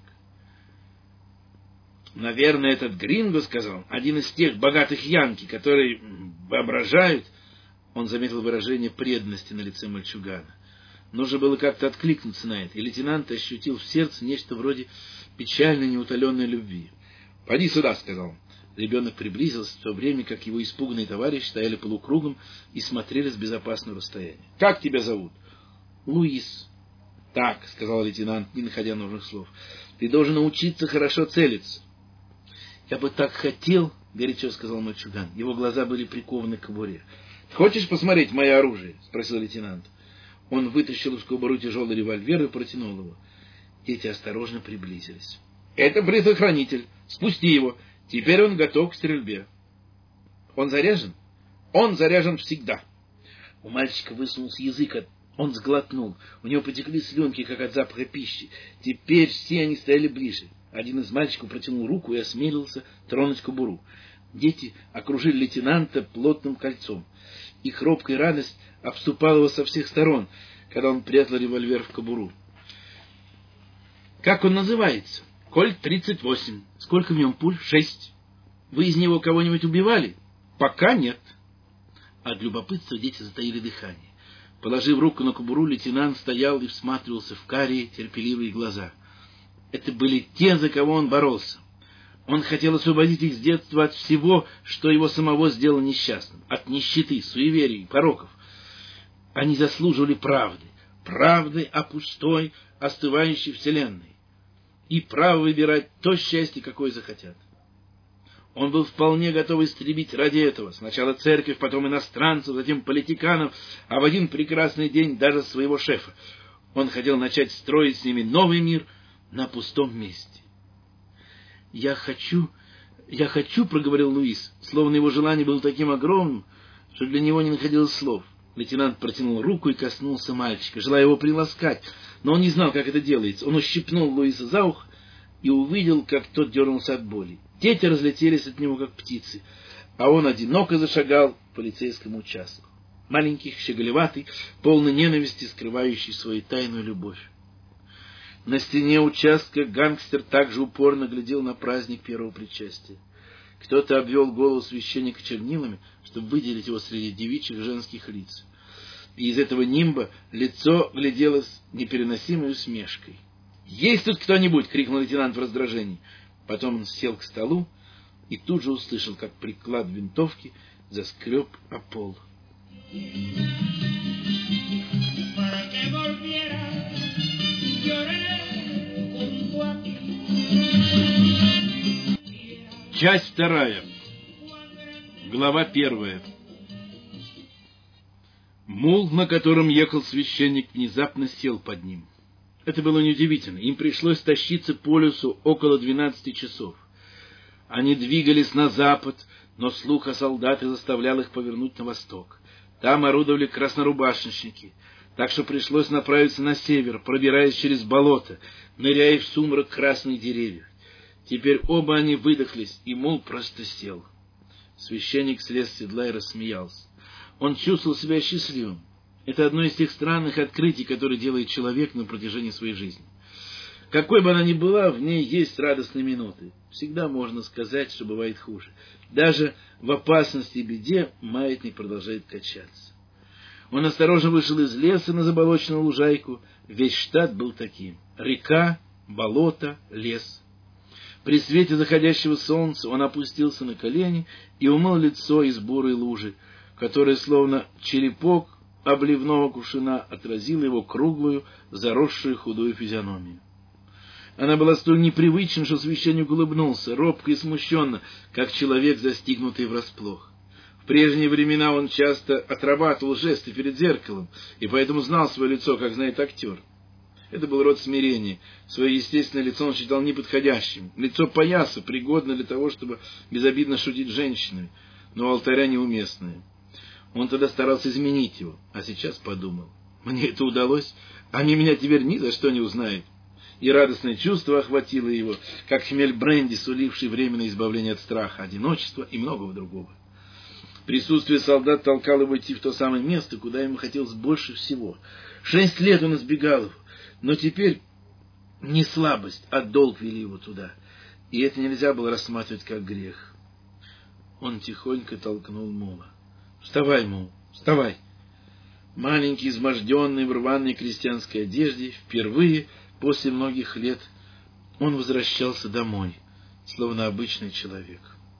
«Наверное, этот Гринго, — сказал, — один из тех богатых янки, которые воображают...» Он заметил выражение преданности на лице мальчугана. Нужно было как-то откликнуться на это, и лейтенант ощутил в сердце нечто вроде печальной неутоленной любви. «Поди сюда, — сказал он». Ребенок приблизился, в то время как его испуганные товарищи стояли полукругом и смотрели с безопасного расстояния. «Как тебя зовут?» «Луис». «Так, — сказал лейтенант, не находя нужных слов, — ты должен научиться хорошо целиться». «Я бы так хотел, — горячо сказал мальчуган». Его глаза были прикованы к кобуре. «Хочешь посмотреть мое оружие?» — спросил лейтенант. Он вытащил из кобуры тяжелый револьвер и протянул его. Дети осторожно приблизились. «Это предохранитель. Спусти его. Теперь он готов к стрельбе». «Он заряжен?» «Он заряжен всегда». У мальчика высунулся язык, он сглотнул. У него потекли слюнки, как от запаха пищи. Теперь все они стояли ближе. Один из мальчиков протянул руку и осмелился тронуть кобуру. Дети окружили лейтенанта плотным кольцом. Их робкая радость обступала его со всех сторон, когда он прятал револьвер в кобуру. «Как он называется?» «Кольт тридцать восемь. Сколько в нем пуль?» «Шесть». «Вы из него кого-нибудь убивали?» «Пока нет». От любопытства дети затаили дыхание. Положив руку на кобуру, лейтенант стоял и всматривался в карие, терпеливые глаза. Это были те, за кого он боролся. Он хотел освободить их с детства от всего, что его самого сделало несчастным, от нищеты, суеверий, пороков. Они заслуживали правды, правды о пустой, остывающей вселенной, и право выбирать то счастье, какое захотят. Он был вполне готов истребить ради этого сначала церковь, потом иностранцев, затем политиканов, а в один прекрасный день даже своего шефа. Он хотел начать строить с ними новый мир на пустом месте. «Я хочу, я хочу», — проговорил Луис, словно его желание было таким огромным, что для него не находилось слов. Лейтенант протянул руку и коснулся мальчика, желая его приласкать, но он не знал, как это делается. Он ущипнул Луиса за ухо и увидел, как тот дернулся от боли. Дети разлетелись от него, как птицы, а он одиноко зашагал к полицейскому участку. Маленький, щеголеватый, полный ненависти, скрывающий свою тайную любовь. На стене участка гангстер также упорно глядел на праздник первого причастия. Кто-то обвел голову священника чернилами, чтобы выделить его среди девичьих женских лиц. И из этого нимба лицо глядело с непереносимой усмешкой. «Есть тут кто-нибудь?» — крикнул лейтенант в раздражении. Потом он сел к столу и тут же услышал, как приклад винтовки заскреб о пол. Часть вторая. Глава первая. Мул, на котором ехал священник, внезапно сел под ним. Это было неудивительно. Им пришлось тащиться по лесу около двенадцати часов. Они двигались на запад, но слух о солдатах заставлял их повернуть на восток. Там орудовали краснорубашечники, так что пришлось направиться на север, пробираясь через болото, ныряя в сумрак красных деревьев. Теперь оба они выдохлись, и мул просто сел. Священник слез с седла и рассмеялся. Он чувствовал себя счастливым. Это одно из тех странных открытий, которые делает человек на протяжении своей жизни. Какой бы она ни была, в ней есть радостные минуты. Всегда можно сказать, что бывает хуже. Даже в опасности и беде маятник продолжает качаться. Он осторожно вышел из леса на заболоченную лужайку. Весь штат был таким. Река, болото, лес. При свете заходящего солнца он опустился на колени и умыл лицо из бурой лужи, которая, словно черепок обливного кувшина, отразила его круглую, заросшую худую физиономию. Она была столь непривычна, что священник улыбнулся, робко и смущенно, как человек, застигнутый врасплох. В прежние времена он часто отрабатывал жесты перед зеркалом, и поэтому знал свое лицо, как знает актер. Это был род смирения. Свое естественное лицо он считал неподходящим. Лицо паяса пригодно для того, чтобы безобидно шутить с женщинами, но у алтаря неуместное. Он тогда старался изменить его, а сейчас подумал: мне это удалось, они меня теперь ни за что не узнают. И радостное чувство охватило его, как хмель бренди, суливший временное избавление от страха, одиночества и многого другого. Присутствие солдат толкало его идти в то самое место, куда ему хотелось больше всего. Шесть лет он избегал его, но теперь не слабость, а долг вели его туда, и это нельзя было рассматривать как грех. Он тихонько толкнул мула. «Вставай, мул, вставай!» Маленький, изможденный, в рваной крестьянской одежде, впервые после многих лет он возвращался домой, словно обычный человек.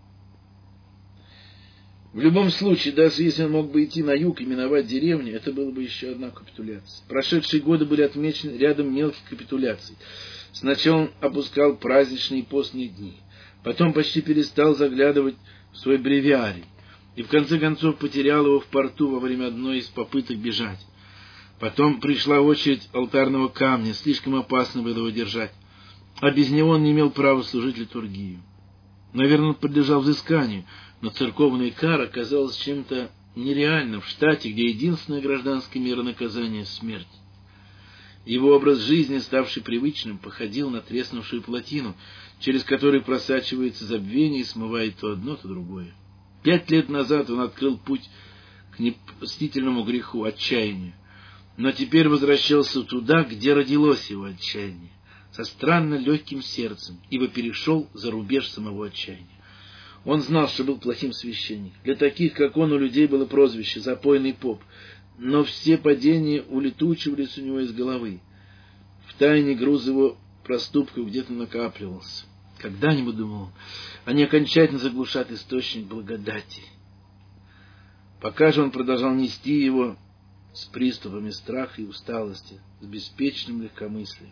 В любом случае, даже если он мог бы идти на юг и миновать деревню, это было бы еще одна капитуляция. Прошедшие годы были отмечены рядом мелких капитуляций. Сначала он опускал праздничные и постные дни, потом почти перестал заглядывать в свой бревиарий, и в конце концов потерял его в порту во время одной из попыток бежать. Потом пришла очередь алтарного камня, слишком опасно было его держать, а без него он не имел права служить литургию. Наверное, он подлежал взысканию, но церковная кара казалась чем-то нереальным в штате, где единственное гражданское миронаказание — смерть. Его образ жизни, ставший привычным, походил на треснувшую плотину, через которую просачивается забвение и смывает то одно, то другое. Пять лет назад он открыл путь к непростительному греху — отчаянию, но теперь возвращался туда, где родилось его отчаяние, со странно легким сердцем, ибо перешел за рубеж самого отчаяния. Он знал, что был плохим священником. Для таких, как он, у людей было прозвище «запойный поп», но все падения улетучивались у него из головы. Втайне груз его проступков где-то накапливался. Когда-нибудь, думал он, они окончательно заглушат источник благодати. Пока же он продолжал нести его с приступами страха и усталости, с беспечным легкомыслием.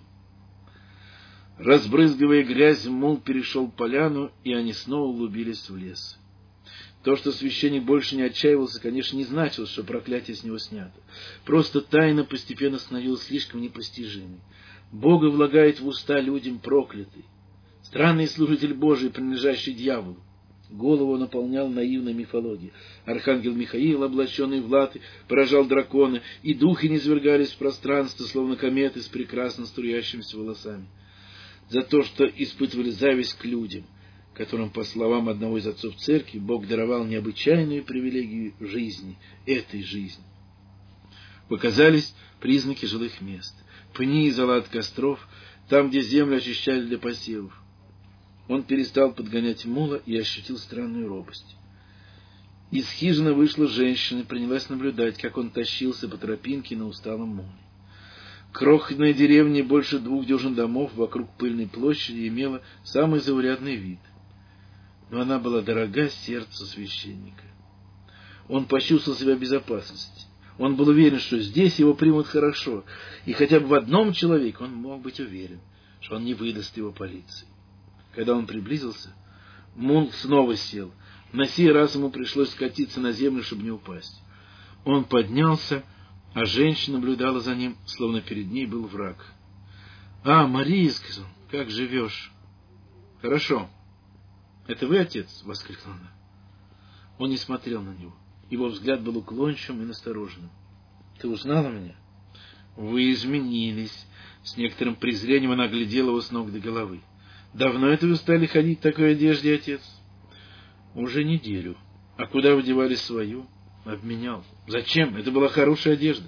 Разбрызгивая грязь, мул перешел поляну, и они снова углубились в лес. То, что священник больше не отчаивался, конечно, не значило, что проклятие с него снято. Просто тайна постепенно становилась слишком непостижимой. Бога влагает в уста людям проклятый. Странный служитель Божий, принадлежащий дьяволу. Голову наполнял наивной мифологией. Архангел Михаил, облаченный в латы, поражал дракона, и духи низвергались в пространство, словно кометы с прекрасно струящимися волосами. За то, что испытывали зависть к людям, которым, по словам одного из отцов церкви, Бог даровал необычайную привилегию жизни, этой жизни. Показались признаки жилых мест. Пни и зола от костров, там, где землю очищали для посевов. Он перестал подгонять мула и ощутил странную робость. Из хижины вышла женщина и принялась наблюдать, как он тащился по тропинке на усталом муле. Крохотная деревня, больше двух дюжин домов вокруг пыльной площади, имела самый заурядный вид. Но она была дорога сердцу священника. Он почувствовал себя в безопасности. Он был уверен, что здесь его примут хорошо, и хотя бы в одном человеке он мог быть уверен, что он не выдаст его полиции. Когда он приблизился, мул снова сел. На сей раз ему пришлось скатиться на землю, чтобы не упасть. Он поднялся, а женщина наблюдала за ним, словно перед ней был враг. — А, Мария, — сказал, — как живешь? — Хорошо. — Это вы, отец? — воскликнула она. Он не смотрел на него. Его взгляд был уклончивым и настороженным. — Ты узнала меня? — Вы изменились. С некоторым презрением она глядела его с ног до головы. — Давно это вы стали ходить в такой одежде, отец? — Уже неделю. — А куда вы девали свою? — Обменял. — Зачем? Это была хорошая одежда.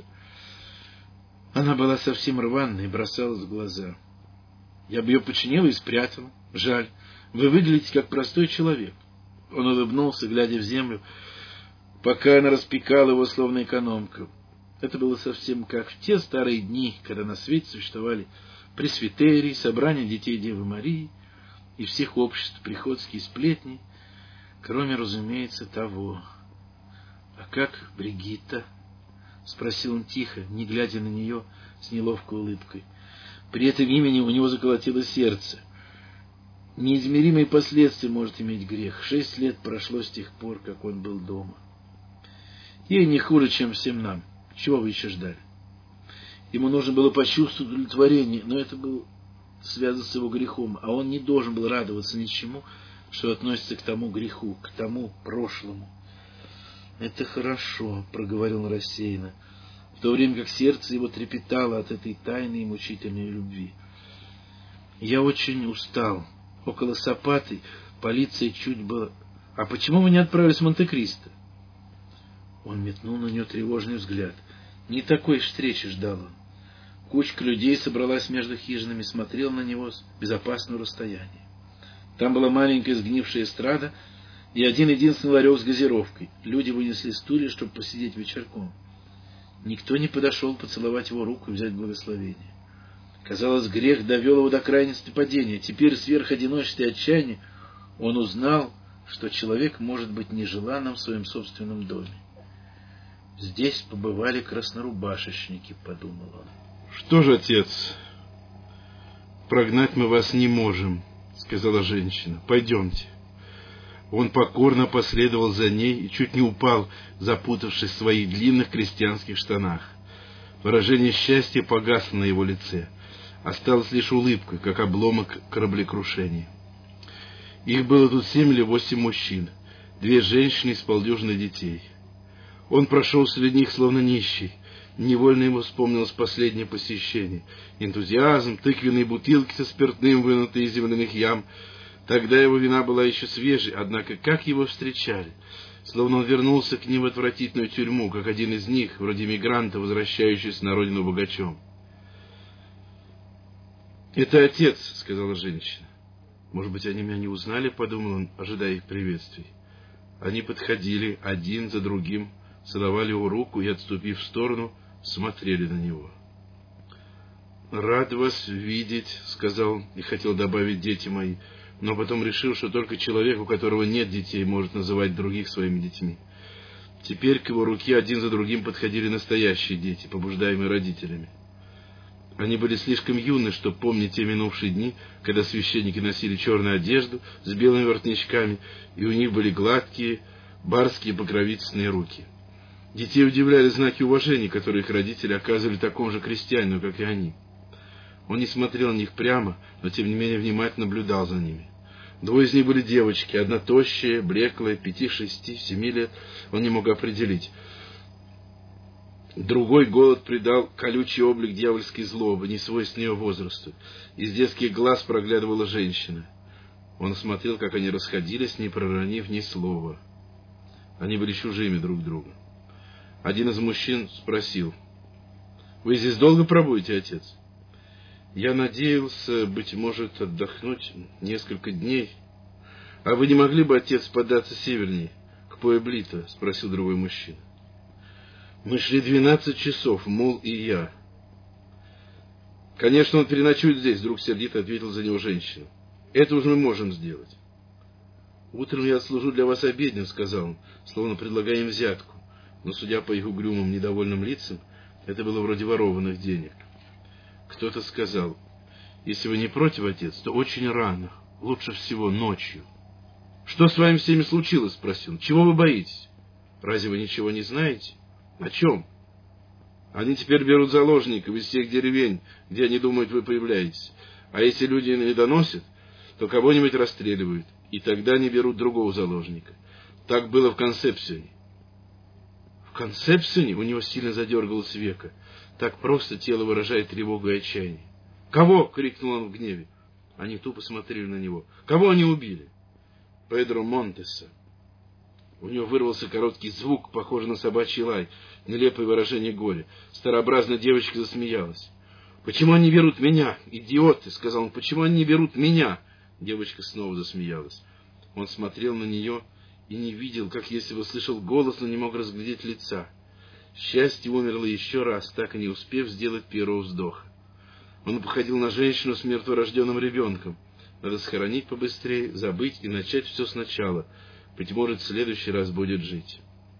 Она была совсем рваной и бросалась в глаза. Я бы ее починила и спрятала. Жаль. Вы выглядите как простой человек. Он улыбнулся, глядя в землю, пока она распекала его, словно экономка. Это было совсем как в те старые дни, когда на свете существовали пресвитерии, собрания детей Девы Марии и всех обществ, приходские сплетни, кроме, разумеется, того. — А как Бригитта? — спросил он тихо, не глядя на нее с неловкой улыбкой. При этом имени у него заколотилось сердце. Неизмеримые последствия может иметь грех. Шесть лет прошло с тех пор, как он был дома. Ей не хуже, чем всем нам. Чего вы еще ждали? Ему нужно было почувствовать удовлетворение, но это было связано с его грехом, а он не должен был радоваться ничему, что относится к тому греху, к тому прошлому. — Это хорошо, — проговорил он рассеянно, в то время как сердце его трепетало от этой тайной и мучительной любви. — Я очень устал. Около Сапаты полиция чуть было... — А почему вы не отправились в Монте-Кристо? Он метнул на нее тревожный взгляд. Не такой встречи ждал он. Кучка людей собралась между хижинами, смотрела на него с безопасного расстояния. Там была маленькая сгнившая эстрада и один-единственный ларек с газировкой. Люди вынесли стулья, чтобы посидеть вечерком. Никто не подошел поцеловать его руку и взять благословение. Казалось, грех довел его до крайности падения. Теперь, сверх одиночества и отчаяния, он узнал, что человек может быть нежеланным в своем собственном доме. «Здесь побывали краснорубашечники», — подумал он. — Что же, отец, прогнать мы вас не можем, — сказала женщина. — Пойдемте. Он покорно последовал за ней и чуть не упал, запутавшись в своих длинных крестьянских штанах. Выражение счастья погасло на его лице. Осталась лишь улыбка, как обломок кораблекрушения. Их было тут семь или восемь мужчин, две женщины и с полдюжины детей. Он прошел среди них, словно нищий. Невольно ему вспомнилось последнее посещение. Энтузиазм, тыквенные бутылки со спиртным, вынутые из земляных ям. Тогда его вина была еще свежей, однако как его встречали? Словно он вернулся к ним в отвратительную тюрьму, как один из них, вроде мигранта, возвращающийся на родину богачом. — Это отец, — сказала женщина. Может быть, они меня не узнали, — подумал он, ожидая их приветствий. Они подходили один за другим, целовали его руку и, отступив в сторону, смотрели на него. «Рад вас видеть», — сказал и хотел добавить «дети мои», но потом решил, что только человек, у которого нет детей, может называть других своими детьми. Теперь к его руке один за другим подходили настоящие дети, побуждаемые родителями. Они были слишком юны, чтобы помнить те минувшие дни, когда священники носили черную одежду с белыми воротничками, и у них были гладкие, барские покровительственные руки. Детей удивляли знаки уважения, которые их родители оказывали такому же крестьянину, как и они. Он не смотрел на них прямо, но тем не менее внимательно наблюдал за ними. Двое из них были девочки, одна тощая, блеклая, пяти, шести, семи лет, он не мог определить. Другой голод придал колючий облик дьявольской злобы, не свойственной ее возрасту. Из детских глаз проглядывала женщина. Он смотрел, как они расходились, не проронив ни слова. Они были чужими друг другу. Один из мужчин спросил: «Вы здесь долго пробудете, отец?» «Я надеялся, быть может, отдохнуть несколько дней». «А вы не могли бы, отец, податься севернее, к Пуэблито?» — спросил другой мужчина. «Мы шли двенадцать часов, мул и я». «Конечно, он переночует здесь», — вдруг сердито ответила за него женщина. «Это уж мы можем сделать». «Утром я отслужу для вас обедню», — сказал он, словно предлагая им взятку, но, судя по их угрюмым, недовольным лицам, это было вроде ворованных денег. Кто-то сказал: «Если вы не против, отец, то очень рано, лучше всего ночью». «Что с вами всеми случилось?» — спросил он. «Чего вы боитесь? Разве вы ничего не знаете? О чем?» «Они теперь берут заложников из всех деревень, где они думают, вы появляетесь. А если люди не доносят, то кого-нибудь расстреливают, и тогда они берут другого заложника. Так было в Консепсионе». «В Консепсионе?» — у него сильно задергалось веко. Так просто тело выражает тревогу и отчаяние. «Кого?» — крикнул он в гневе. Они тупо смотрели на него. «Кого они убили?» «Педро Монтеса». У него вырвался короткий звук, похожий на собачий лай, нелепое выражение горя. Старообразная девочка засмеялась. «Почему они берут меня? Идиоты!» — сказал он. «Почему они не берут меня?» Девочка снова засмеялась. Он смотрел на нее и не видел, как если бы слышал голос, но не мог разглядеть лица. Счастье умерло еще раз, так и не успев сделать первого вздоха. Он походил на женщину с мертворожденным ребенком. Надо схоронить побыстрее, забыть и начать все сначала. Быть может, в следующий раз будет жить.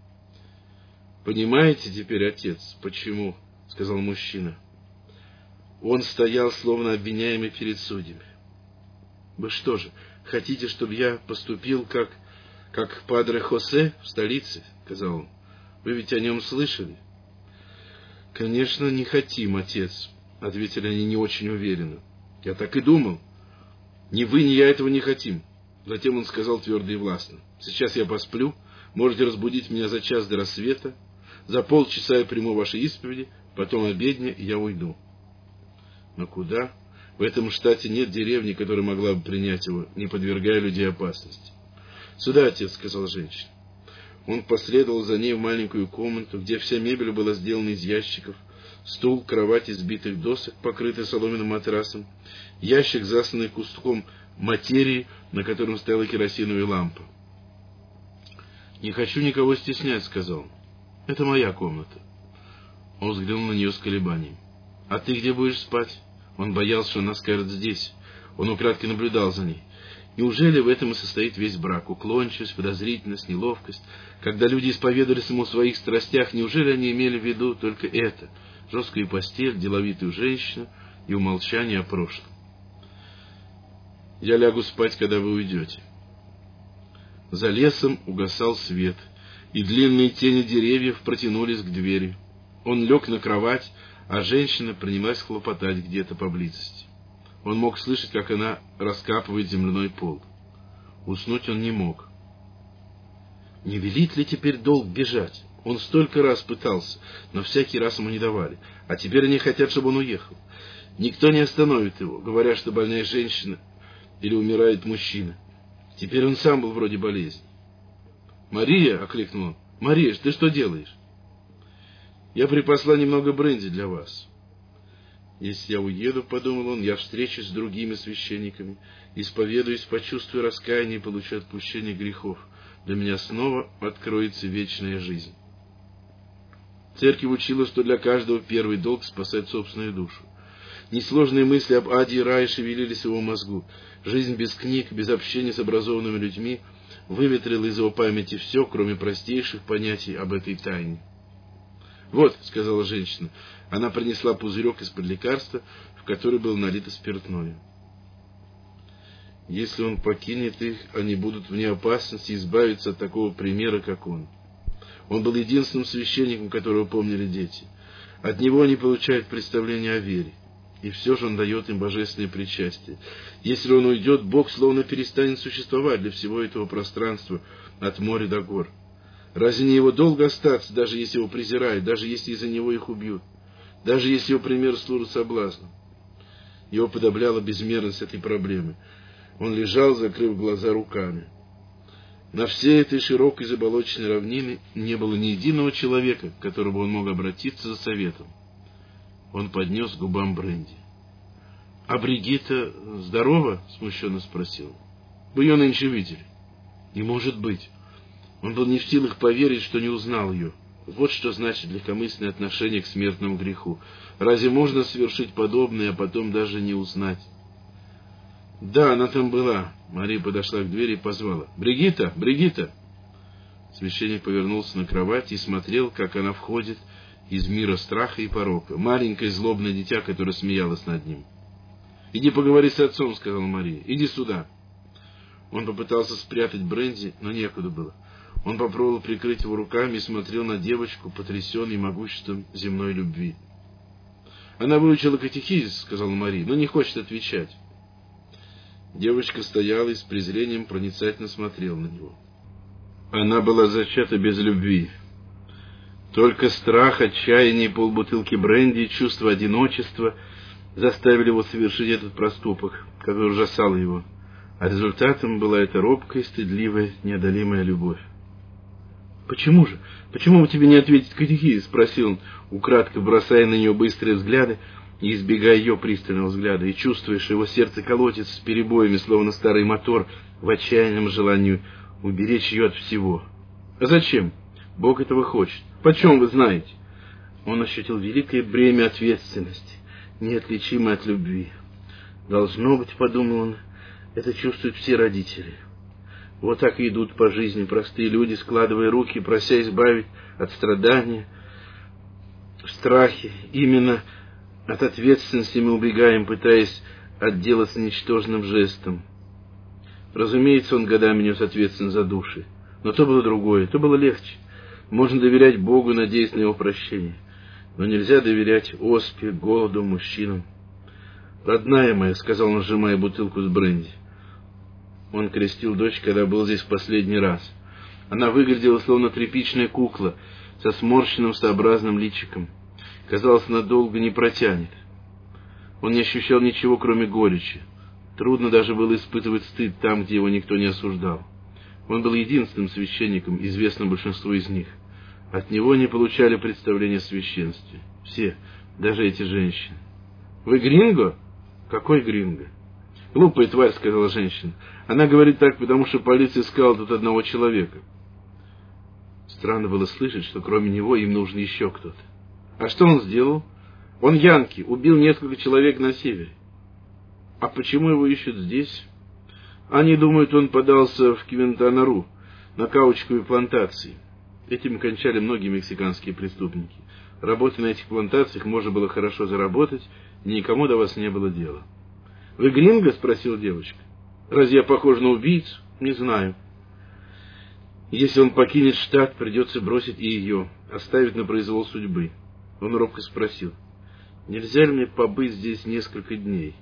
«Понимаете теперь, отец, почему?» — сказал мужчина. Он стоял, словно обвиняемый перед судьями. «Вы что же, хотите, чтобы я поступил как, как падре Хосе в столице?» — сказал он. «Вы ведь о нем слышали?» «Конечно, не хотим, отец», — ответили они не очень уверенно. «Я так и думал. Ни вы, ни я этого не хотим». Затем он сказал твердо и властно: «Сейчас я посплю, можете разбудить меня за час до рассвета, за полчаса я приму ваши исповеди, потом обедня, и я уйду». Но куда? В этом штате нет деревни, которая могла бы принять его, не подвергая людей опасности. «Сюда, отец», — сказал женщина. Он последовал за ней в маленькую комнату, где вся мебель была сделана из ящиков, стул, кровать из битых досок, покрытая соломенным матрасом, ящик, засланный куском материи, на котором стояла керосиновая лампа. «Не хочу никого стеснять», — сказал он. «Это моя комната». Он взглянул на нее с колебанием. «А ты где будешь спать?» Он боялся, что она скажет «здесь». Он украдкой наблюдал за ней. Неужели в этом и состоит весь брак? Уклончивость, подозрительность, неловкость. Когда люди исповедовались ему в своих страстях, неужели они имели в виду только это? Жесткую постель, деловитую женщину и умолчание о прошлом. «Я лягу спать, когда вы уйдете». За лесом угасал свет, и длинные тени деревьев протянулись к двери. Он лег на кровать, а женщина принялась хлопотать где-то поблизости. Он мог слышать, как она раскапывает земляной пол. Уснуть он не мог. Не велит ли теперь долг бежать? Он столько раз пытался, но всякий раз ему не давали. А теперь они хотят, чтобы он уехал. Никто не остановит его, говоря, что больная женщина или умирает мужчина. Теперь он сам был вроде болезни. «Мария!» — окликнул он. «Мария, ты что делаешь?» «Я припасла немного бренди для вас». «Если я уеду, — подумал он, — я встречусь с другими священниками, исповедуюсь, почувствую раскаяние и получу отпущение грехов. Для меня снова откроется вечная жизнь». Церковь учила, что для каждого первый долг — спасать собственную душу. Несложные мысли об аде и рае шевелились в его мозгу. Жизнь без книг, без общения с образованными людьми выветрила из его памяти все, кроме простейших понятий об этой тайне. «Вот», — сказала женщина, — она принесла пузырек из-под лекарства, в который было налито спиртное. «Если он покинет их, они будут вне опасности избавиться от такого примера, как он». Он был единственным священником, которого помнили дети. От него они получают представление о вере. И все же он дает им божественное причастие. Если он уйдет, Бог словно перестанет существовать для всего этого пространства от моря до гор. Разве не его долго остаться, даже если его презирают, даже если из-за него их убьют, даже если его пример служит соблазном? Его подавляла безмерность этой проблемы. Он лежал, закрыв глаза руками. На всей этой широкой заболоченной равнине не было ни единого человека, к которому он мог обратиться за советом. Он поднес к губам бренди. — А Бригитта здорова? — смущенно спросил. — Вы ее нынче видели? — Не может быть. Он был не в силах поверить, что не узнал ее. Вот что значит легкомысленное отношение к смертному греху. Разве можно совершить подобное, а потом даже не узнать? — Да, она там была. Мария подошла к двери и позвала. — Бригитта! Бригитта! Священник повернулся на кровати и смотрел, как она входит из мира страха и порока. Маленькое злобное дитя, которое смеялось над ним. — Иди поговори с отцом, — сказала Мария. — Иди сюда. Он попытался спрятать бренди, но некуда было. Он попробовал прикрыть его руками и смотрел на девочку, потрясенный могуществом земной любви. — Она выучила катехизис, — сказала Мария, — но не хочет отвечать. Девочка стояла и с презрением проницательно смотрела на него. Она была зачата без любви. Только страх, отчаяние, полбутылки бренди и чувство одиночества заставили его совершить этот проступок, который ужасал его. А результатом была эта робкая, стыдливая, неодолимая любовь. — Почему же? Почему бы тебе не ответить катехизис? — спросил он, украдкой бросая на нее быстрые взгляды и избегая ее пристального взгляда, и чувствуя, что его сердце колотится с перебоями, словно старый мотор, в отчаянном желании уберечь ее от всего. — А зачем? Бог этого хочет. Почем вы знаете? Он ощутил великое бремя ответственности, неотличимое от любви. Должно быть, — подумал он, — это чувствуют все родители. Вот так и идут по жизни простые люди, складывая руки, прося избавить от страдания, страхи. Именно от ответственности мы убегаем, пытаясь отделаться ничтожным жестом. Разумеется, он годами нес ответственность за души. Но то было другое, то было легче. Можно доверять Богу, надеясь на его прощение. Но нельзя доверять оспе, голоду, мужчинам. «Родная моя», — сказал он, сжимая бутылку с бренди. Он крестил дочь, когда был здесь в последний раз. Она выглядела словно тряпичная кукла со сморщенным своеобразным личиком. Казалось, она долго не протянет. Он не ощущал ничего, кроме горечи. Трудно даже было испытывать стыд там, где его никто не осуждал. Он был единственным священником, известным большинству из них. От него не получали представления о священстве. Все, даже эти женщины. — Вы гринго? — Какой гринго? — Глупая тварь, — сказала женщина. Она говорит так, потому что полиция искала тут одного человека. Странно было слышать, что кроме него им нужен еще кто-то. А что он сделал? Он янки, убил несколько человек на севере. А почему его ищут здесь? Они думают, он подался в Квинтана-Ру, на каучковой плантации. Этим кончали многие мексиканские преступники. Работая на этих плантациях, можно было хорошо заработать, и никому до вас не было дела. — Вы гринго? — спросила девочка. — Разве я похож на убийцу? Не знаю. Если он покинет штат, придется бросить и ее, оставить на произвол судьбы. Он робко спросил: — Нельзя ли мне побыть здесь несколько дней?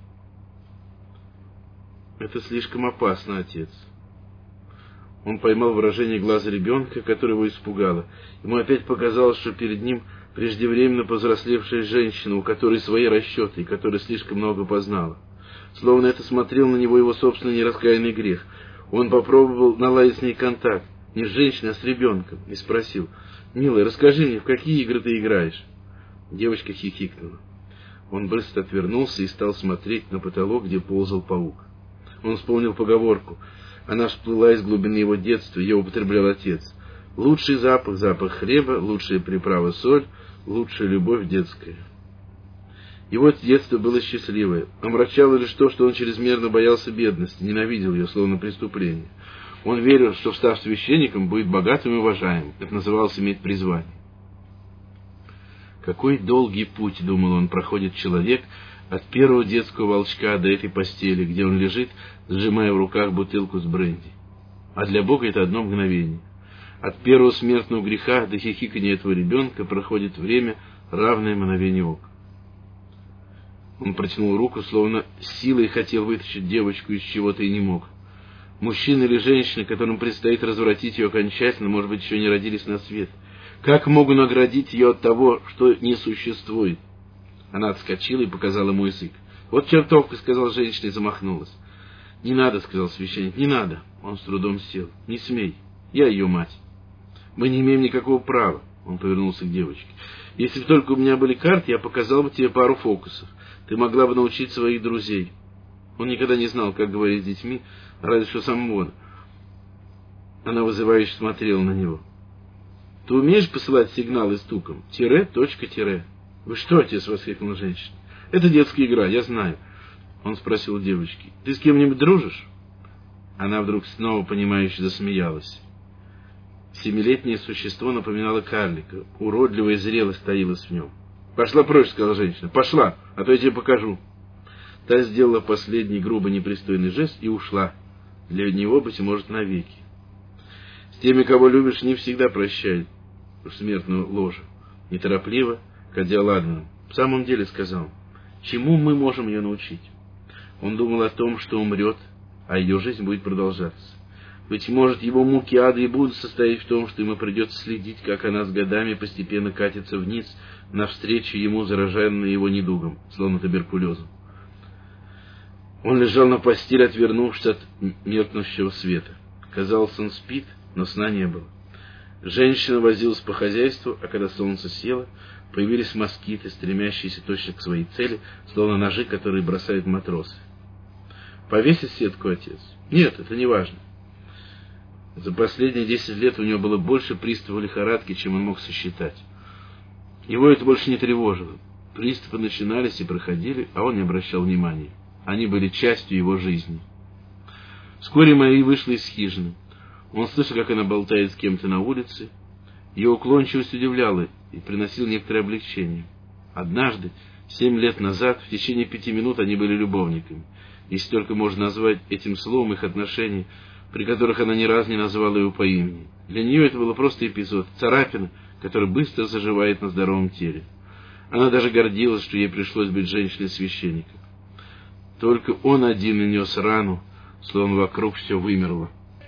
— Это слишком опасно, отец. Он поймал выражение глаза ребенка, которое его испугало. Ему опять показалось, что перед ним преждевременно повзрослевшая женщина, у которой свои расчеты и которая слишком много познала. Словно это смотрел на него его собственный нераскаянный грех. Он попробовал наладить с ней контакт, не с женщиной, а с ребенком, и спросил: — Милая, расскажи мне, в какие игры ты играешь? Девочка хихикнула. Он быстро отвернулся и стал смотреть на потолок, где ползал паук. Он вспомнил поговорку. Она всплыла из глубины его детства, ее употреблял отец. Лучший запах — запах хлеба, лучшая приправа — соль, лучшая любовь — детская. Его детство было счастливое. Омрачало лишь то, что он чрезмерно боялся бедности, ненавидел ее, словно преступление. Он верил, что, став священником, будет богатым и уважаемым. Это называлось иметь призвание. Какой долгий путь, думал он, проходит человек от первого детского волчка до этой постели, где он лежит, сжимая в руках бутылку с бренди. А для Бога это одно мгновение. От первого смертного греха до хихикания этого ребенка проходит время, равное мгновению ока. Он протянул руку, словно силой хотел вытащить девочку из чего-то и не мог. Мужчина или женщина, которым предстоит развратить ее окончательно, может быть, еще не родились на свет. Как могу наградить ее от того, что не существует? Она отскочила и показала ему язык. «Вот чертовка», — сказала женщина и замахнулась. «Не надо», — сказал священник, — «не надо». Он с трудом сел. «Не смей, я ее мать. Мы не имеем никакого права». Он повернулся к девочке. «Если бы только у меня были карты, я показал бы тебе пару фокусов. Ты могла бы научить своих друзей». Он никогда не знал, как говорить с детьми, разве что сам он. Она вызывающе смотрела на него. «Ты умеешь посылать сигналы стуком? Тире, точка, тире». «Вы что, отец?» — воскликнула женщина. «Это детская игра, я знаю». Он спросил у девочки. «Ты с кем-нибудь дружишь?» Она вдруг снова понимающе засмеялась. Семилетнее существо напоминало карлика. Уродливая зрелость таилась в нем. «Пошла прочь», — сказала женщина. «Пошла, а то я тебе покажу». Та сделала последний грубо непристойный жест и ушла. Для него, быть может, навеки. С теми, кого любишь, не всегда прощают в смертную ложу. Неторопливо, ходя ладно. В самом деле, сказал, чему мы можем ее научить? Он думал о том, что умрет, а ее жизнь будет продолжаться. Быть может, его муки ада и будут состоять в том, что ему придется следить, как она с годами постепенно катится вниз, навстречу ему, зараженной его недугом, словно туберкулезом. Он лежал на постели, отвернувшись от меркнущего света. Казалось, он спит, но сна не было. Женщина возилась по хозяйству, а когда солнце село, появились москиты, стремящиеся точно к своей цели, словно ножи, которые бросают матросы. «Повесить сетку, отец?» «Нет, это не важно». За последние десять лет у него было больше приступов лихорадки, чем он мог сосчитать. Его это больше не тревожило. Приступы начинались и проходили, а он не обращал внимания. Они были частью его жизни. Вскоре Мари вышла из хижины. Он слышал, как она болтает с кем-то на улице. Ее уклончивость удивляла и приносила некоторое облегчение. Однажды, семь лет назад, в течение пяти минут они были любовниками, если только можно назвать этим словом их отношения, при которых она ни разу не назвала его по имени. Для нее это было просто эпизод, царапина, который быстро заживает на здоровом теле. Она даже гордилась, что ей пришлось быть женщиной-священником. Только он один нанес рану, словно вокруг все вымерло.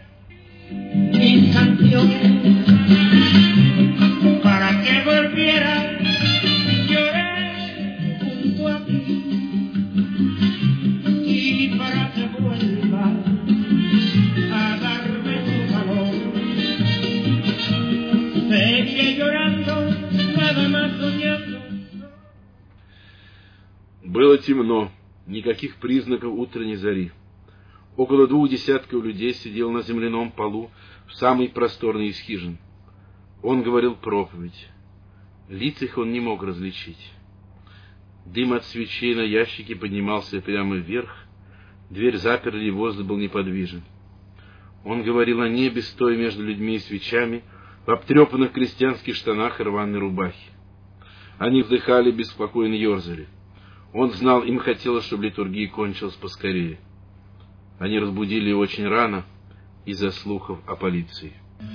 Было темно, никаких признаков утренней зари. Около двух десятков людей сидело на земляном полу в самой просторной из хижин. Он говорил проповедь. Лиц их он не мог различить. Дым от свечей на ящике поднимался прямо вверх, дверь заперли, и воздух был неподвижен. Он говорил о небе, стоя между людьми и свечами, в обтрепанных крестьянских штанах и рваной рубахе. Они вздыхали, беспокойно ерзали. Он знал, им хотелось, чтобы литургия кончилась поскорее. Они разбудили его очень рано из-за слухов о полиции.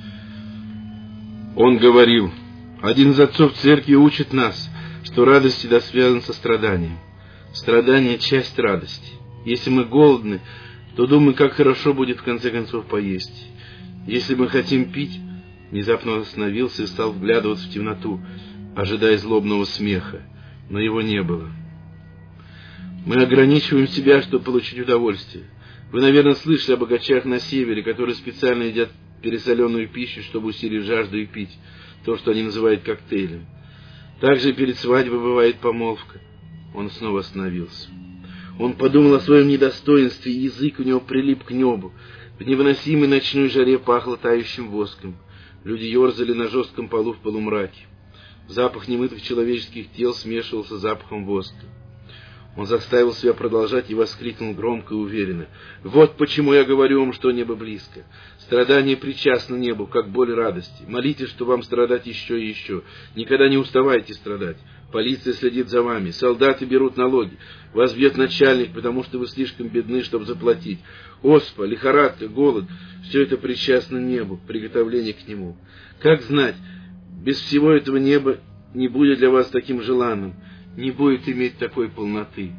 Он говорил, один из отцов церкви учит нас, что радость всегда связана со страданием. Страдание — часть радости. Если мы голодны, то думаем, как хорошо будет в конце концов поесть. Если мы хотим пить, внезапно он остановился и стал вглядываться в темноту, ожидая злобного смеха, но его не было. Мы ограничиваем себя, чтобы получить удовольствие. Вы, наверное, слышали о богачах на севере, которые специально едят пересоленную пищу, чтобы усилить жажду и пить то, что они называют коктейлем. Также перед свадьбой бывает помолвка. Он снова остановился. Он подумал о своем недостоинстве, и язык у него прилип к небу. В невыносимой ночной жаре пахло тающим воском. Люди ерзали на жестком полу в полумраке. Запах немытых человеческих тел смешивался с запахом воска. Он заставил себя продолжать и воскликнул громко и уверенно: «Вот почему я говорю вам, что небо близко. Страдание причастно небу, как боль радости. Молитесь, что вам страдать еще и еще. Никогда не уставайте страдать. Полиция следит за вами, солдаты берут налоги. Вас бьет начальник, потому что вы слишком бедны, чтобы заплатить. Оспа, лихорадка, голод — все это причастно небу, приготовление к нему. Как знать, без всего этого неба не будет для вас таким желанным, не будет иметь такой полноты».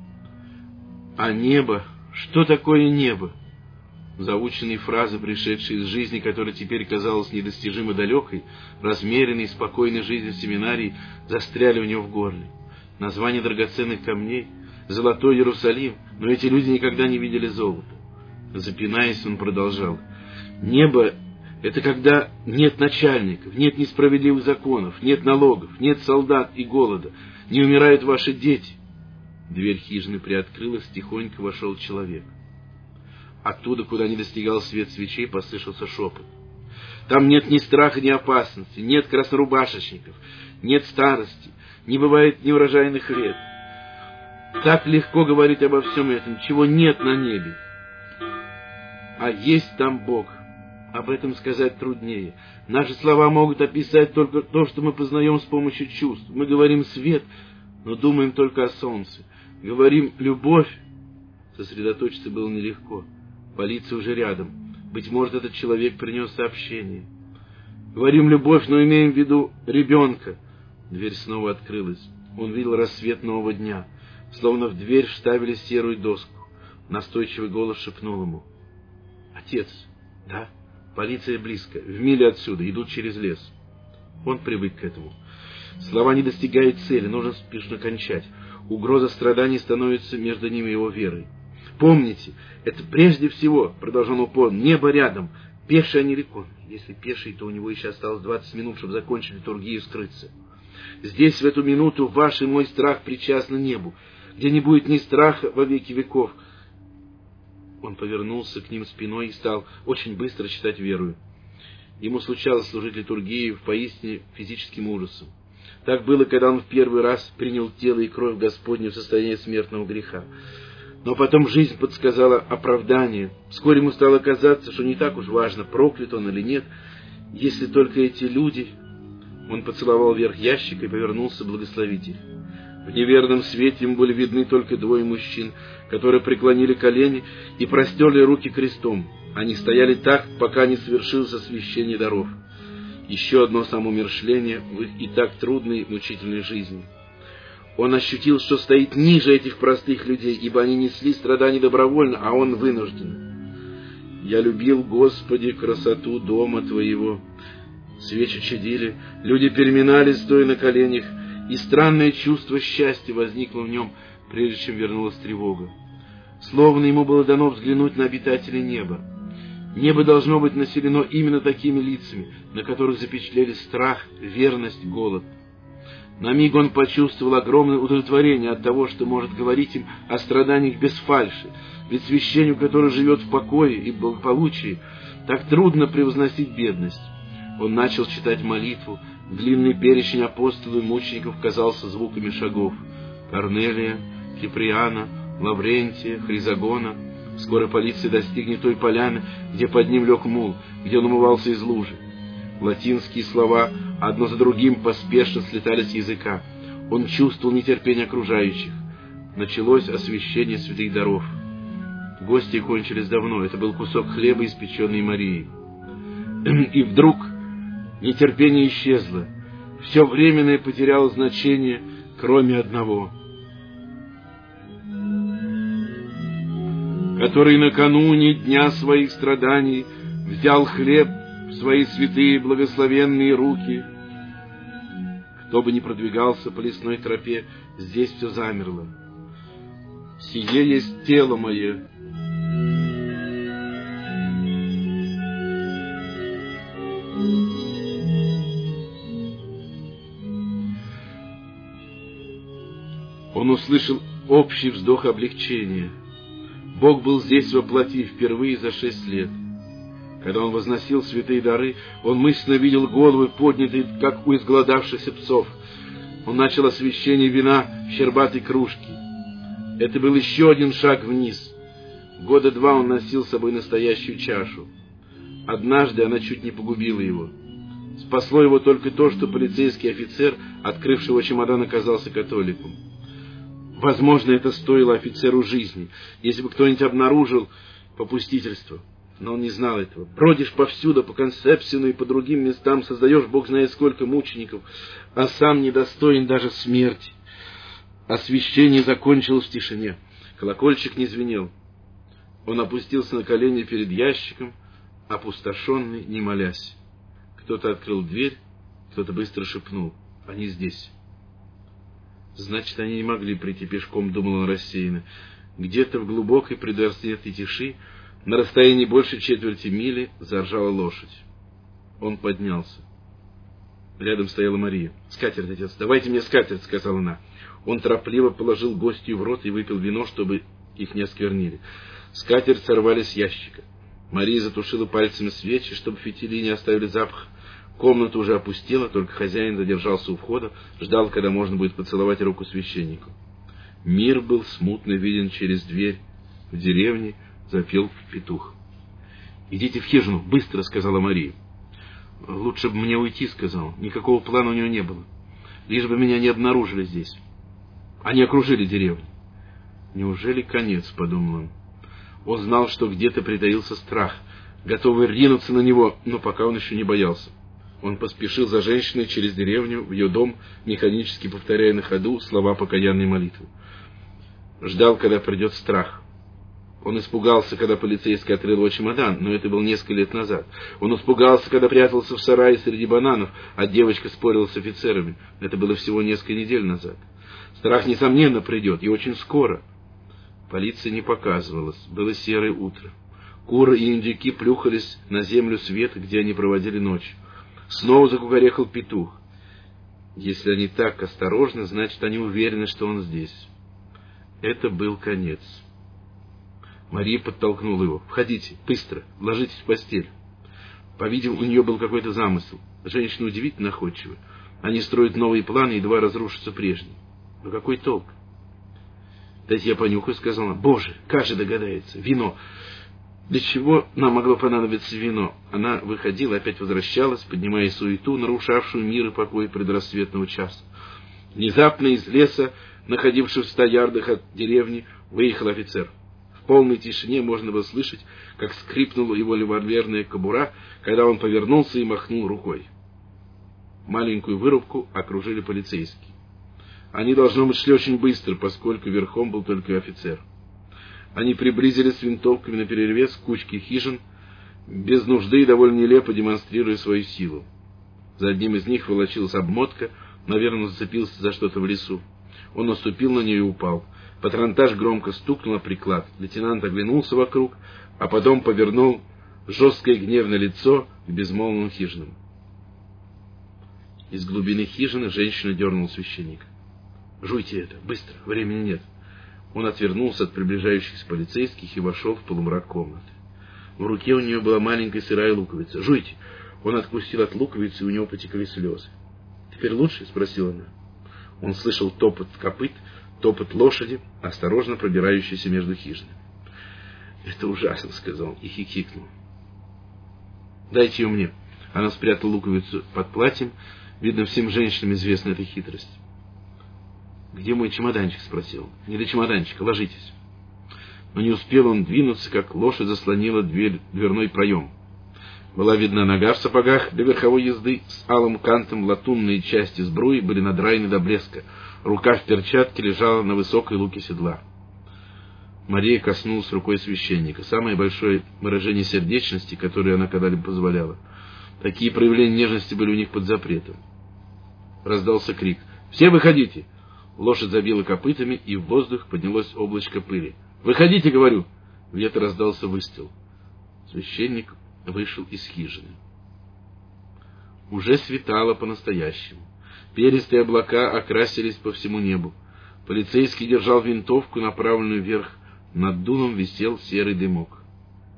А небо? Что такое небо? Заученные фразы, пришедшие из жизни, которая теперь казалась недостижимо далекой, размеренной, спокойной жизни в семинарии, застряли у него в горле. Название драгоценных камней, золотой Иерусалим, но эти люди никогда не видели золота. Запинаясь, он продолжал: «Небо — это когда нет начальников, нет несправедливых законов, нет налогов, нет солдат и голода, не умирают ваши дети». Дверь хижины приоткрылась, тихонько вошел человек. Оттуда, куда не достигал свет свечей, послышался шепот. «Там нет ни страха, ни опасности, нет краснорубашечников, нет старости, не бывает неурожайных лет. Так легко говорить обо всем этом, чего нет на небе. А есть там Бог. Об этом сказать труднее. Наши слова могут описать только то, что мы познаем с помощью чувств. Мы говорим «свет», но думаем только о солнце. Говорим «любовь». Сосредоточиться было нелегко. Полиция уже рядом. Быть может, этот человек принес сообщение. Говорим «любовь», но имеем в виду ребенка. Дверь снова открылась. Он видел рассвет нового дня. Словно в дверь вставили серую доску. Настойчивый голос шепнул ему: «Отец». «Да? Полиция близко. В миле отсюда. Идут через лес». Он привык к этому. Слова не достигают цели. Нужно спешно кончать. Угроза страданий становится между ними его верой. «Помните, это прежде всего, — продолжал упорно, — небо рядом, пеший, а не реконный. Если пеший, то у него еще осталось двадцать минут, чтобы закончить литургию и скрыться. Здесь в эту минуту ваш и мой страх причастны небу, где не будет ни страха во веки веков». Он повернулся к ним спиной и стал очень быстро читать верую. Ему случалось служить литургией в поистине физическим ужасом. Так было, когда он в первый раз принял тело и кровь Господню в состоянии смертного греха. Но потом жизнь подсказала оправдание. Вскоре ему стало казаться, что не так уж важно, проклят он или нет, если только эти люди... Он поцеловал верх ящика и повернулся благословить их. В неверном свете ему были видны только двое мужчин, которые преклонили колени и простерли руки крестом. Они стояли так, пока не совершилось освящение даров. Еще одно самоумершление в их и так трудной, мучительной жизни. Он ощутил, что стоит ниже этих простых людей, ибо они несли страдания добровольно, а он вынужден. «Я любил, Господи, красоту дома Твоего». Свечи чадили, люди переминались, стоя на коленях, и странное чувство счастья возникло в нем, прежде чем вернулась тревога. Словно ему было дано взглянуть на обитателей неба. Небо должно быть населено именно такими лицами, на которых запечатлели страх, верность, голод. На миг он почувствовал огромное удовлетворение от того, что может говорить им о страданиях без фальши, ведь священнику, который живет в покое и благополучии, так трудно превозносить бедность. Он начал читать молитву. Длинный перечень апостолов и мучеников казался звуками шагов. Корнелия, Киприана, Лаврентия, Хризагона. Скоро полиция достигнет той поляны, где под ним лег мул, где он умывался из лужи. Латинские слова одно за другим поспешно слетали с языка. Он чувствовал нетерпение окружающих. Началось освящение святых даров. Гости кончились давно. Это был кусок хлеба, испеченный Марией. И вдруг нетерпение исчезло. Все временное потеряло значение, кроме одного. Который накануне дня своих страданий взял хлеб в свои святые благословенные руки. Кто бы ни продвигался по лесной тропе, здесь все замерло. «Сие есть тело мое». Он услышал общий вздох облегчения. Бог был здесь во плоти впервые за шесть лет.
Когда он возносил святые дары, он мысленно видел головы, поднятые, как у изголодавшихся псов. Он начал освящение вина в щербатой кружке. Это был еще один шаг вниз. Года два он носил с собой настоящую чашу. Однажды она чуть не погубила его. Спасло его только то, что полицейский офицер, открывший его чемодан, оказался католиком. Возможно, это стоило офицеру жизни, если бы кто-нибудь обнаружил попустительство. Но он не знал этого. Бродишь повсюду, по Концепсиону и по другим местам, создаешь бог знает сколько мучеников, а сам недостоин даже смерти. Освящение закончилось в тишине. Колокольчик не звенел. Он опустился на колени перед ящиком, опустошенный, не молясь. Кто-то открыл дверь, кто-то быстро шепнул: «Они здесь». Значит, они не могли прийти пешком, думал он рассеянно. Где-то в глубокой предрассветной тиши, на расстоянии больше четверти мили, заржала лошадь. Он поднялся. Рядом стояла Мария. «Скатерть, отец, давайте мне скатерть», — сказала она. Он торопливо положил гостью в рот и выпил вино, чтобы их не осквернили. Скатерть сорвали с ящика. Мария затушила пальцами свечи, чтобы фитили не оставили запах. Комната уже опустела, только хозяин задержался у входа, ждал, когда можно будет поцеловать руку священнику. Мир был смутно виден через дверь. В деревне запел петух. «Идите в хижину, быстро», — сказала Мария. «Лучше бы мне уйти», — сказал. Никакого плана у него не было. Лишь бы меня не обнаружили здесь. Они окружили деревню. «Неужели конец?» — подумал он. Он знал, что где-то притаился страх, готовый ринуться на него, но пока он еще не боялся. Он поспешил за женщиной через деревню в ее дом, механически повторяя на ходу слова покаянной молитвы. Ждал, когда придет страх. Он испугался, когда полицейский открыл его чемодан, но это было несколько лет назад. Он испугался, когда прятался в сарае среди бананов, а девочка спорила с офицерами. Это было всего несколько недель назад. Страх, несомненно, придет, и очень скоро. Полиция не показывалась. Было серое утро. Куры и индюки плюхались на землю света, где они проводили ночь. Снова закукарекал петух. Если они так осторожны, значит, они уверены, что он здесь. Это был конец. Мария подтолкнула его. «Входите, быстро, ложитесь в постель». По-видимому, у нее был какой-то замысел. Женщины удивительно находчивы. Они строят новые планы, едва разрушатся прежние. Но какой толк? «Дайте я понюхаю», — сказала она. «Боже, как же догадается! Вино! Для чего нам могло понадобиться вино?» Она выходила, опять возвращалась, поднимая суету, нарушавшую мир и покой предрассветного часа. Внезапно из леса, находившегося в ста ярдах от деревни, выехал офицер. В полной тишине можно было слышать, как скрипнула его револьверная кобура, когда он повернулся и махнул рукой. Маленькую вырубку окружили полицейские. Они, должно быть, шли очень быстро, поскольку верхом был только офицер. Они приблизились с винтовками наперерез к кучке хижин, без нужды и довольно нелепо демонстрируя свою силу. За одним из них волочилась обмотка, наверное, зацепился за что-то в лесу. Он наступил на нее и упал. Патронтаж громко стукнул о приклад. Лейтенант оглянулся вокруг, а потом повернул жесткое гневное лицо к безмолвным хижинам. Из глубины хижины женщина дернула священника. «Жуйте это, быстро, времени нет». Он отвернулся от приближающихся полицейских и вошел в полумрак комнаты. В руке у нее была маленькая сырая луковица. «Жуйте!» Он откусил от луковицы, и у него потекли слезы. «Теперь лучше?» — спросила она. Он слышал топот копыт, топот лошади, осторожно пробирающейся между хижинами. «Это ужасно», — сказал он и хихикнул. «Дайте ее мне». Она спрятала луковицу под платьем. Видно, всем женщинам известна эта хитрость. «Где мой чемоданчик?» — спросил. «Не до чемоданчика, ложитесь». Но не успел он двинуться, как лошадь заслонила дверь, дверной проем. Была видна нога в сапогах для верховой езды, с алым кантом латунные части сбруи были надраены до блеска. Рука в перчатке лежала на высокой луке седла. Мария коснулась рукой священника. Самое большое выражение сердечности, которое она когда-либо позволяла. Такие проявления нежности были у них под запретом. Раздался крик. «Все выходите!» Лошадь забила копытами, и в воздух поднялось облачко пыли. «Выходите, говорю!» Где-то раздался выстрел. Священник вышел из хижины. Уже светало по-настоящему. Перистые облака окрасились по всему небу. Полицейский держал винтовку, направленную вверх. Над дулом висел серый дымок.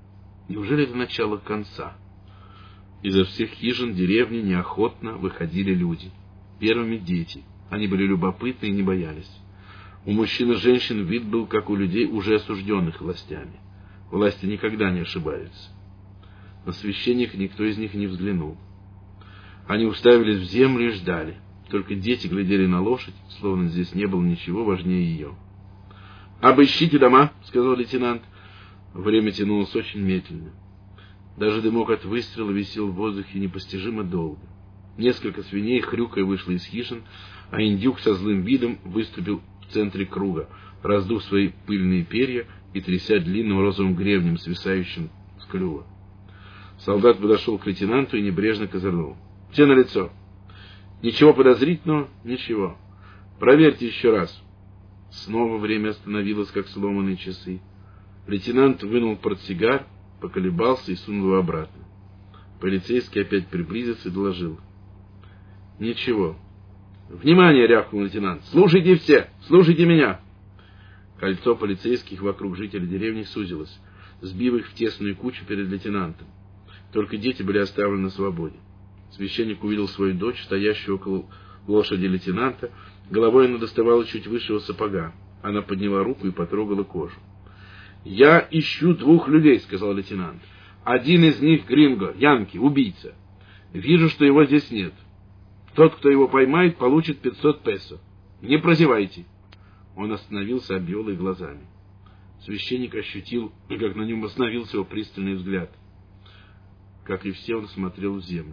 Неужели это начало конца? Изо всех хижин деревни неохотно выходили люди. Первыми дети. Они были любопытны и не боялись. У мужчин и женщин вид был, как у людей, уже осужденных властями. Власти никогда не ошибаются. На священника никто из них не взглянул. Они уставились в землю и ждали. Только дети глядели на лошадь, словно здесь не было ничего важнее ее. «Обыщите дома», — сказал лейтенант. Время тянулось очень медленно. Даже дымок от выстрела висел в воздухе непостижимо долго. Несколько свиней, хрюкая, вышло из хижин, а индюк со злым видом выступил в центре круга, раздув свои пыльные перья и тряся длинным розовым гребнем, свисающим с клюва. Солдат подошел к лейтенанту и небрежно козырнул. «Все на лицо. Ничего подозрительного? Ничего. Проверьте еще раз». Снова время остановилось, как сломанные часы. Лейтенант вынул портсигар, поколебался и сунул его обратно. Полицейский опять приблизился и доложил. «Ничего». «Внимание!» — рявкнул лейтенант. «Слушайте все! Слушайте меня!» Кольцо полицейских вокруг жителей деревни сузилось, сбив их в тесную кучу перед лейтенантом. Только дети были оставлены на свободе. Священник увидел свою дочь, стоящую около лошади лейтенанта. Головой она доставала чуть выше его сапога. Она подняла руку и потрогала кожу. «Я ищу двух людей», — сказал лейтенант. «Один из них гринго, янки, убийца. Вижу, что его здесь нет. Тот, кто его поймает, получит пятьсот песо. Не прозевайте». Он остановился, обвел их глазами. Священник ощутил, как на нем остановился его пристальный взгляд. Как и все, он смотрел в землю.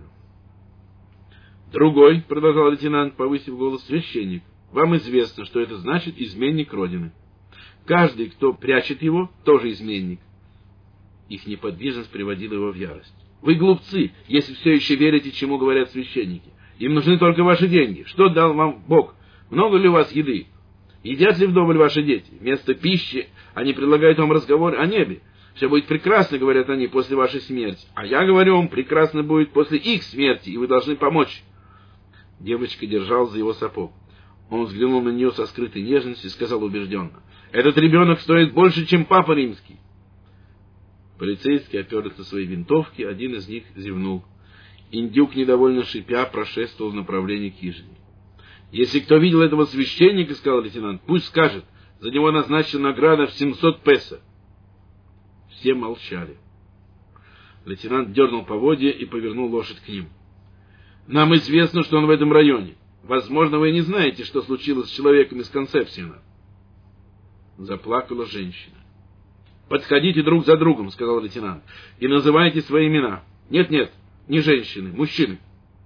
«Другой», — продолжал лейтенант, повысив голос, — «священник. Вам известно, что это значит изменник Родины. Каждый, кто прячет его, тоже изменник». Их неподвижность приводила его в ярость. «Вы глупцы, если все еще верите, чему говорят священники. Им нужны только ваши деньги. Что дал вам Бог? Много ли у вас еды? Едят ли вдоволь ваши дети? Вместо пищи они предлагают вам разговор о небе. Все будет прекрасно, говорят они, после вашей смерти. А я говорю вам, прекрасно будет после их смерти, и вы должны помочь». Девочка держалась за его сапог. Он взглянул на нее со скрытой нежностью и сказал убежденно: «Этот ребенок стоит больше, чем папа римский». Полицейские оперлись на свои винтовки, один из них зевнул. Индюк, недовольно шипя, прошествовал в направлении к хижине. «Если кто видел этого священника, — сказал лейтенант, — пусть скажет, за него назначена награда в семьсот песо». Все молчали. Лейтенант дернул поводья и повернул лошадь к ним. «Нам известно, что он в этом районе. Возможно, вы не знаете, что случилось с человеком из Консепсиона». Заплакала женщина. «Подходите друг за другом, — сказал лейтенант, — и называйте свои имена. Нет-нет, не женщины, мужчины».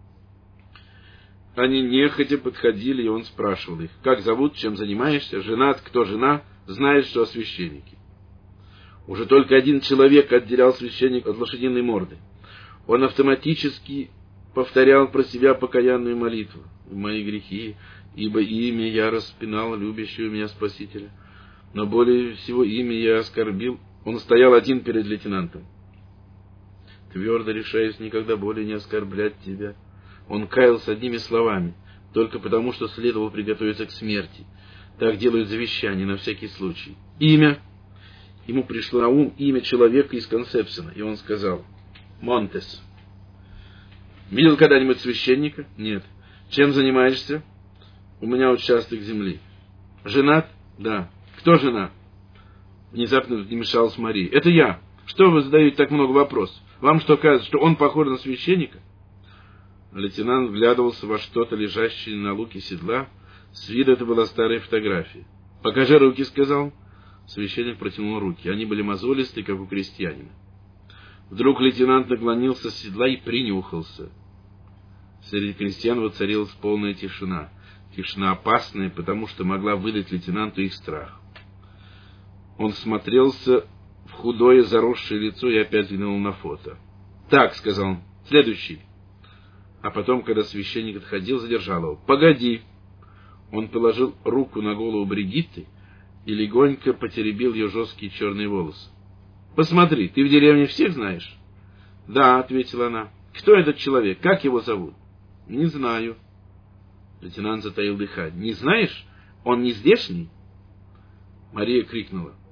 Они нехотя подходили, и он спрашивал их: «Как зовут, чем занимаешься, женат, кто жена, знаешь, что о священнике?» Уже только один человек отделял священника от лошадиной морды. Он автоматически повторял про себя покаянную молитву: «В мои грехи, ибо имя я распинал любящего меня Спасителя, но более всего имя я оскорбил». Он стоял один перед лейтенантом. «Твердо решаюсь никогда более не оскорблять тебя». Он каялся одними словами, только потому, что следовало приготовиться к смерти. Так делают завещания на всякий случай. «Имя». Ему пришло на ум имя человека из Консепсиона, и он сказал: «Монтес». «Видел когда-нибудь священника?» «Нет». «Чем занимаешься?» «У меня участок земли». «Женат?» «Да». «Кто жена?» Внезапно вмешалась Мария. «Это я. Что вы задаете так много вопросов? Вам что, кажется, что он похож на священника?» Лейтенант вглядывался во что-то, лежащее на луке седла. С виду это была старая фотография. «Покажи руки», — сказал. Священник протянул руки. Они были мозолистые, как у крестьянина. Вдруг лейтенант наклонился с седла и принюхался. Среди крестьян воцарилась полная тишина. Тишина опасная, потому что могла выдать лейтенанту их страх. Он смотрелся в худое заросшее лицо и опять взглянул на фото. «Так», — сказал он, — «следующий». А потом, когда священник отходил, задержал его. «Погоди». Он положил руку на голову Бригитты и легонько потеребил ее жесткие черные волосы. «Посмотри, ты в деревне всех знаешь?» «Да», — ответила она. «Кто этот человек? Как его зовут?» «Не знаю». Лейтенант затаил дыхание. «Не знаешь? Он не здешний?» Мария крикнула: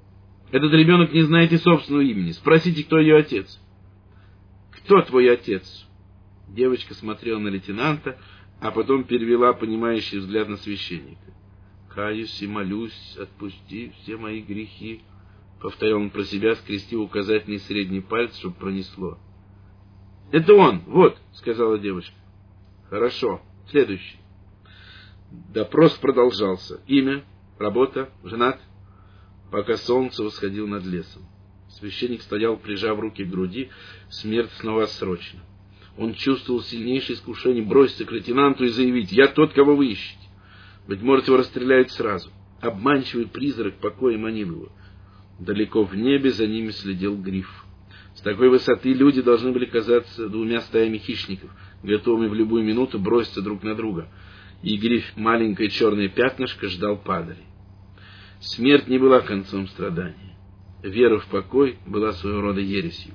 Этот ребенок не знает и собственного имени. Спросите, кто ее отец. Кто твой отец? Девочка смотрела на лейтенанта, а потом перевела понимающий взгляд на священника. «Каюсь и молюсь, отпусти все мои грехи», — повторял он про себя, скрестив указательный и средний палец, чтобы пронесло. «Это он, вот», — сказала девочка. «Хорошо, следующий». Допрос продолжался. Имя, работа, женат, пока солнце восходило над лесом. Священник стоял, прижав руки к груди, смерть снова отсрочена. Он чувствовал сильнейшее искушение броситься к лейтенанту и заявить: «Я тот, кого вы ищете». Быть может, его расстреляют сразу. Обманчивый призрак покоя манил его. Далеко в небе за ними следил гриф. С такой высоты люди должны были казаться двумя стаями хищников, готовыми в любую минуту броситься друг на друга. И гриф, маленькое черное пятнышко, ждал падали. Смерть не была концом страдания. Вера в покой была своего рода ересью.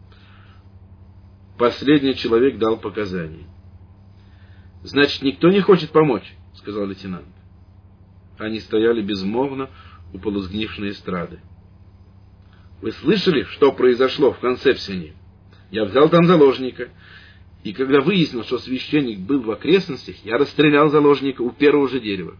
Последний человек дал показания. «Значит, никто не хочет помочь?» — сказал лейтенант. Они стояли безмолвно у полусгнившей эстрады. «Вы слышали, что произошло в Концепсионе? Я взял там заложника, и когда выяснил, что священник был в окрестностях, я расстрелял заложника у первого же дерева.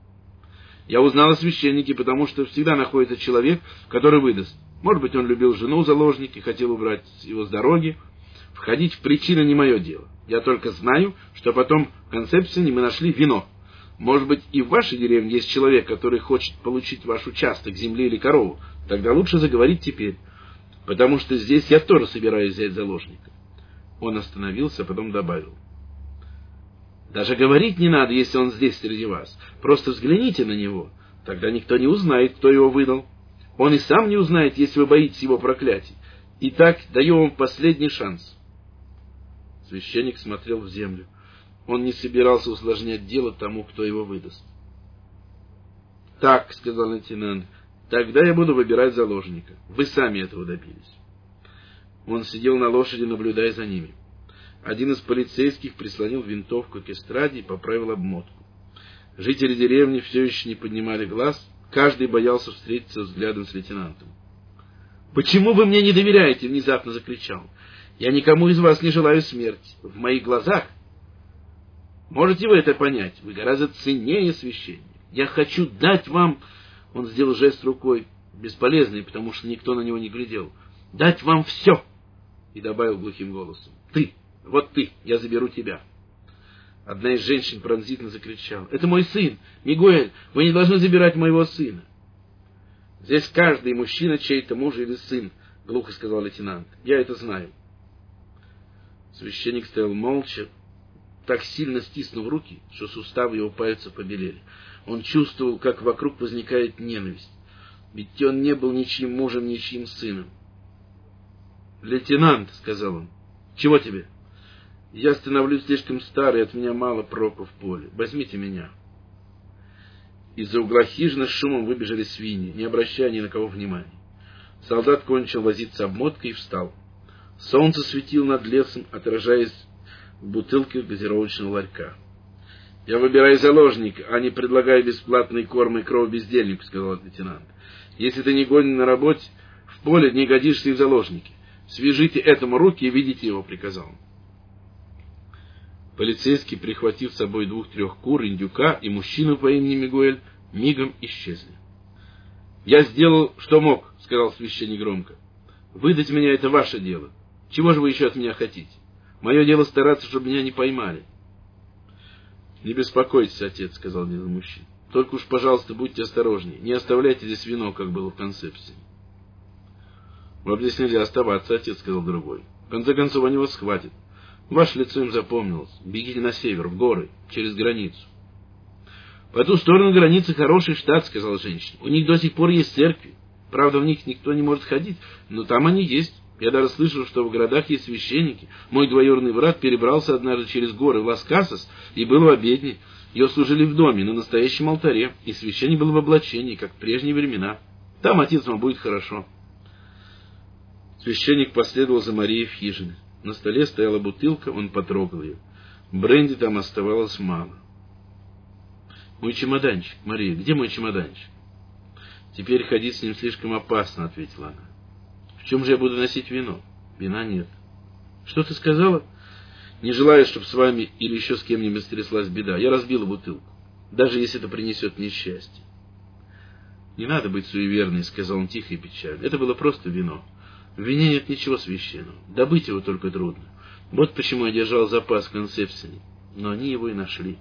Я узнал о священнике, потому что всегда находится человек, который выдаст. Может быть, он любил жену заложника и хотел убрать его с дороги. Входить в причины не мое дело. Я только знаю, что потом в Концепсионе мы нашли вино. Может быть, и в вашей деревне есть человек, который хочет получить ваш участок земли или корову. Тогда лучше заговорить теперь, потому что здесь я тоже собираюсь взять заложника». Он остановился, а потом добавил: «Даже говорить не надо, если он здесь среди вас. Просто взгляните на него. Тогда никто не узнает, кто его выдал. Он и сам не узнает, если вы боитесь его проклятий. Итак, даю вам последний шанс». Священник смотрел в землю. Он не собирался усложнять дело тому, кто его выдаст. «Так», — сказал лейтенант, — «тогда я буду выбирать заложника. Вы сами этого добились». Он сидел на лошади, наблюдая за ними. Один из полицейских прислонил винтовку к эстраде и поправил обмотку. Жители деревни все еще не поднимали глаз, каждый боялся встретиться взглядом с лейтенантом. «Почему вы мне не доверяете?» — внезапно закричал. «Я никому из вас не желаю смерти. В моих глазах, можете вы это понять, вы гораздо ценнее священника. Я хочу дать вам...» — он сделал жест рукой, бесполезный, потому что никто на него не глядел. «Дать вам все!» — и добавил глухим голосом: «Ты, вот ты, я заберу тебя». Одна из женщин пронзительно закричала: «Это мой сын! Мигуэль, вы не должны забирать моего сына!» «Здесь каждый мужчина чей-то муж или сын», — глухо сказал лейтенант. «Я это знаю». Священник стоял молча, так сильно стиснув руки, что суставы его пальцев побелели. Он чувствовал, как вокруг возникает ненависть. Ведь он не был ничьим мужем, ничьим сыном. «Лейтенант», — сказал он, — «чего тебе? Я становлюсь слишком старый, от меня мало проку в поле. Возьмите меня». Из-за угла хижины с шумом выбежали свиньи, не обращая ни на кого внимания. Солдат кончил возиться обмоткой и встал. Солнце светило над лесом, отражаясь в бутылке газировочного ларька. «Я выбираю заложника, а не предлагаю бесплатный корм и кров бездельнику», — сказал лейтенант. «Если ты не годен на работе, в поле не годишься и в заложнике. Свяжите этому руки и ведите его», — приказал он. Полицейский, прихватив с собой двух-трех кур, индюка и мужчину по имени Мигуэль, мигом исчезли. «Я сделал, что мог», — сказал священник громко. «Выдать меня — это ваше дело. Чего же вы еще от меня хотите? Мое дело стараться, чтобы меня не поймали». «Не беспокойтесь, отец», — сказал один из мужчин. «Только уж, пожалуйста, будьте осторожнее. Не оставляйте здесь вино, как было в Концепции». «Вам здесь нельзя оставаться, отец», — сказал другой. «В конце концов, они вас схватят. Ваше лицо им запомнилось. Бегите на север, в горы, через границу». «По ту сторону границы хороший штат», — сказала женщина. «У них до сих пор есть церкви. Правда, в них никто не может ходить, но там они есть. Я даже слышал, что в городах есть священники. Мой двоюродный брат перебрался однажды через горы в Лас-Касас и был в обедне. Ее служили в доме, на настоящем алтаре, и священник был в облачении, как в прежние времена. Там, отец, вам будет хорошо». Священник последовал за Марией в хижину. На столе стояла бутылка, он потрогал ее. Бренди там оставалось мало. «Мой чемоданчик, Мария, где мой чемоданчик?» Теперь ходить с ним слишком опасно, ответила она. В чем же я буду носить вино? Вина нет. Что ты сказала? Не желаю, чтобы с вами или еще с кем-нибудь стряслась беда. Я разбила бутылку, даже если это принесет несчастье. Не надо быть суеверной, сказал он тихо и печально. Это было просто вино. В вине нет ничего священного. Добыть его только трудно. Вот почему я держал запас в Концепсионе. Но они его и нашли.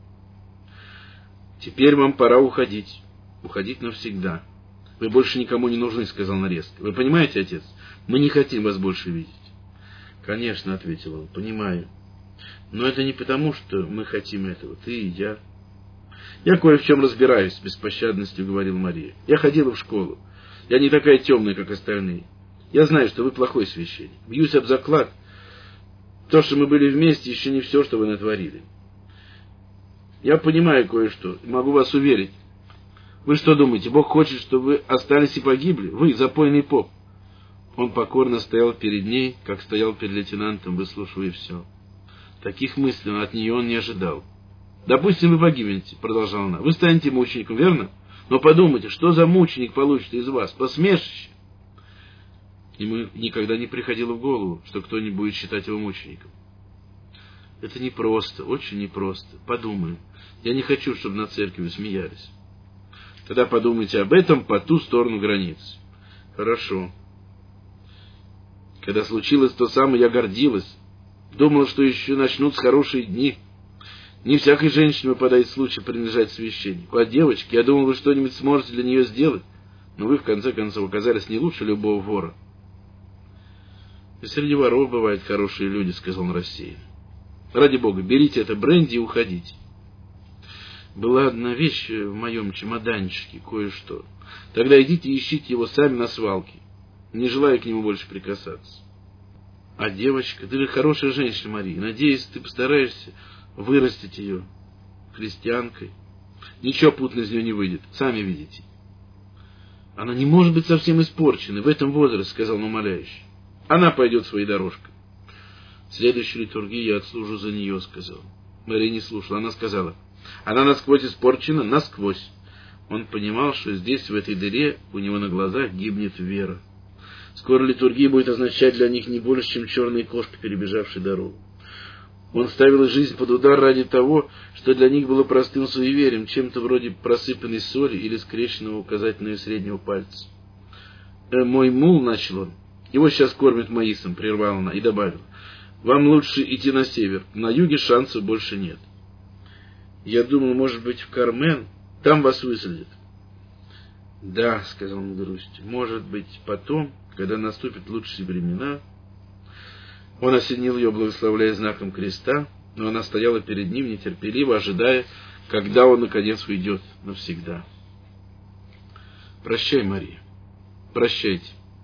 Теперь вам пора уходить. Уходить навсегда. Вы больше никому не нужны, сказал он резко. Вы понимаете, отец? Мы не хотим вас больше видеть. Конечно, ответил он, понимаю. Но это не потому, что мы хотим этого. Ты и я. Я кое в чем разбираюсь, с беспощадностью говорил Мария. Я ходила в школу. Я не такая темная, как остальные. Я знаю, что вы плохой священник. Бьюсь об заклад. То, что мы были вместе, еще не все, что вы натворили. Я понимаю кое-что, могу вас уверить. Вы что думаете, Бог хочет, чтобы вы остались и погибли? Вы, запойный поп. Он покорно стоял перед ней, как стоял перед лейтенантом, выслушивая все. Таких мыслей от нее он не ожидал. «Допустим, вы погибнете», — продолжала она. «Вы станете мучеником, верно? Но подумайте, что за мученик получится из вас? Посмешище!» Ему никогда не приходило в голову, что кто-нибудь будет считать его мучеником. «Это непросто, очень непросто. Подумаем. Я не хочу, чтобы над церковью смеялись». «Тогда подумайте об этом по ту сторону границы». «Хорошо». Когда случилось то самое, я гордилась. Думала, что еще начнутся хорошие дни. Не всякой женщине выпадает случай принадлежать священнику. А девочке, я думал, вы что-нибудь сможете для нее сделать. Но вы, в конце концов, оказались не лучше любого вора. — И среди воров бывают хорошие люди, — сказал он рассеянно. — Ради бога, берите это бренди и уходите. Была одна вещь в моем чемоданчике, кое-что. Тогда идите и ищите его сами на свалке. Не желаю к нему больше прикасаться. А девочка, ты же хорошая женщина, Мария. Надеюсь, ты постараешься вырастить ее христианкой. Ничего путно из нее не выйдет, сами видите. Она не может быть совсем испорчена в этом возрасте, сказал он умоляюще. Она пойдет своей дорожкой. В следующей литургии я отслужу за нее, сказал. Мария не слушала, она сказала. Она насквозь испорчена, насквозь. Он понимал, что здесь, в этой дыре, у него на глазах гибнет вера. Скоро литургия будет означать для них не больше, чем черные кошки, перебежавшие дорогу. Он ставил жизнь под удар ради того, что для них было простым суеверием, чем-то вроде просыпанной соли или скрещенного указательного и среднего пальца. «Э, «Мой мул», — начал он, — «его сейчас кормят маисом», — прервала она и добавила. «Вам лучше идти на север, на юге шансов больше нет». «Я думал, может быть, в Кармен, там вас высадят». «Да», — сказал он с грустью, — «может быть, потом, когда наступят лучшие времена». Он осенил ее, благословляя знаком креста, но она стояла перед ним, нетерпеливо ожидая, когда он, наконец, уйдет навсегда. «Прощай, Мария, прощайте».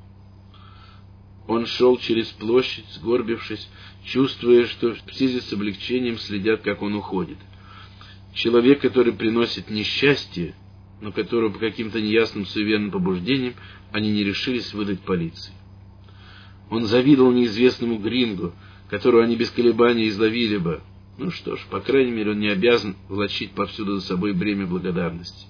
Он шел через площадь, сгорбившись, чувствуя, что все с облегчением следят, как он уходит. Человек, который приносит несчастье, но которого по каким-то неясным суеверным побуждениям они не решились выдать полиции. Он завидовал неизвестному грингу, которого они без колебаний изловили бы. Ну что ж, по крайней мере, он не обязан влачить повсюду за собой бремя благодарности.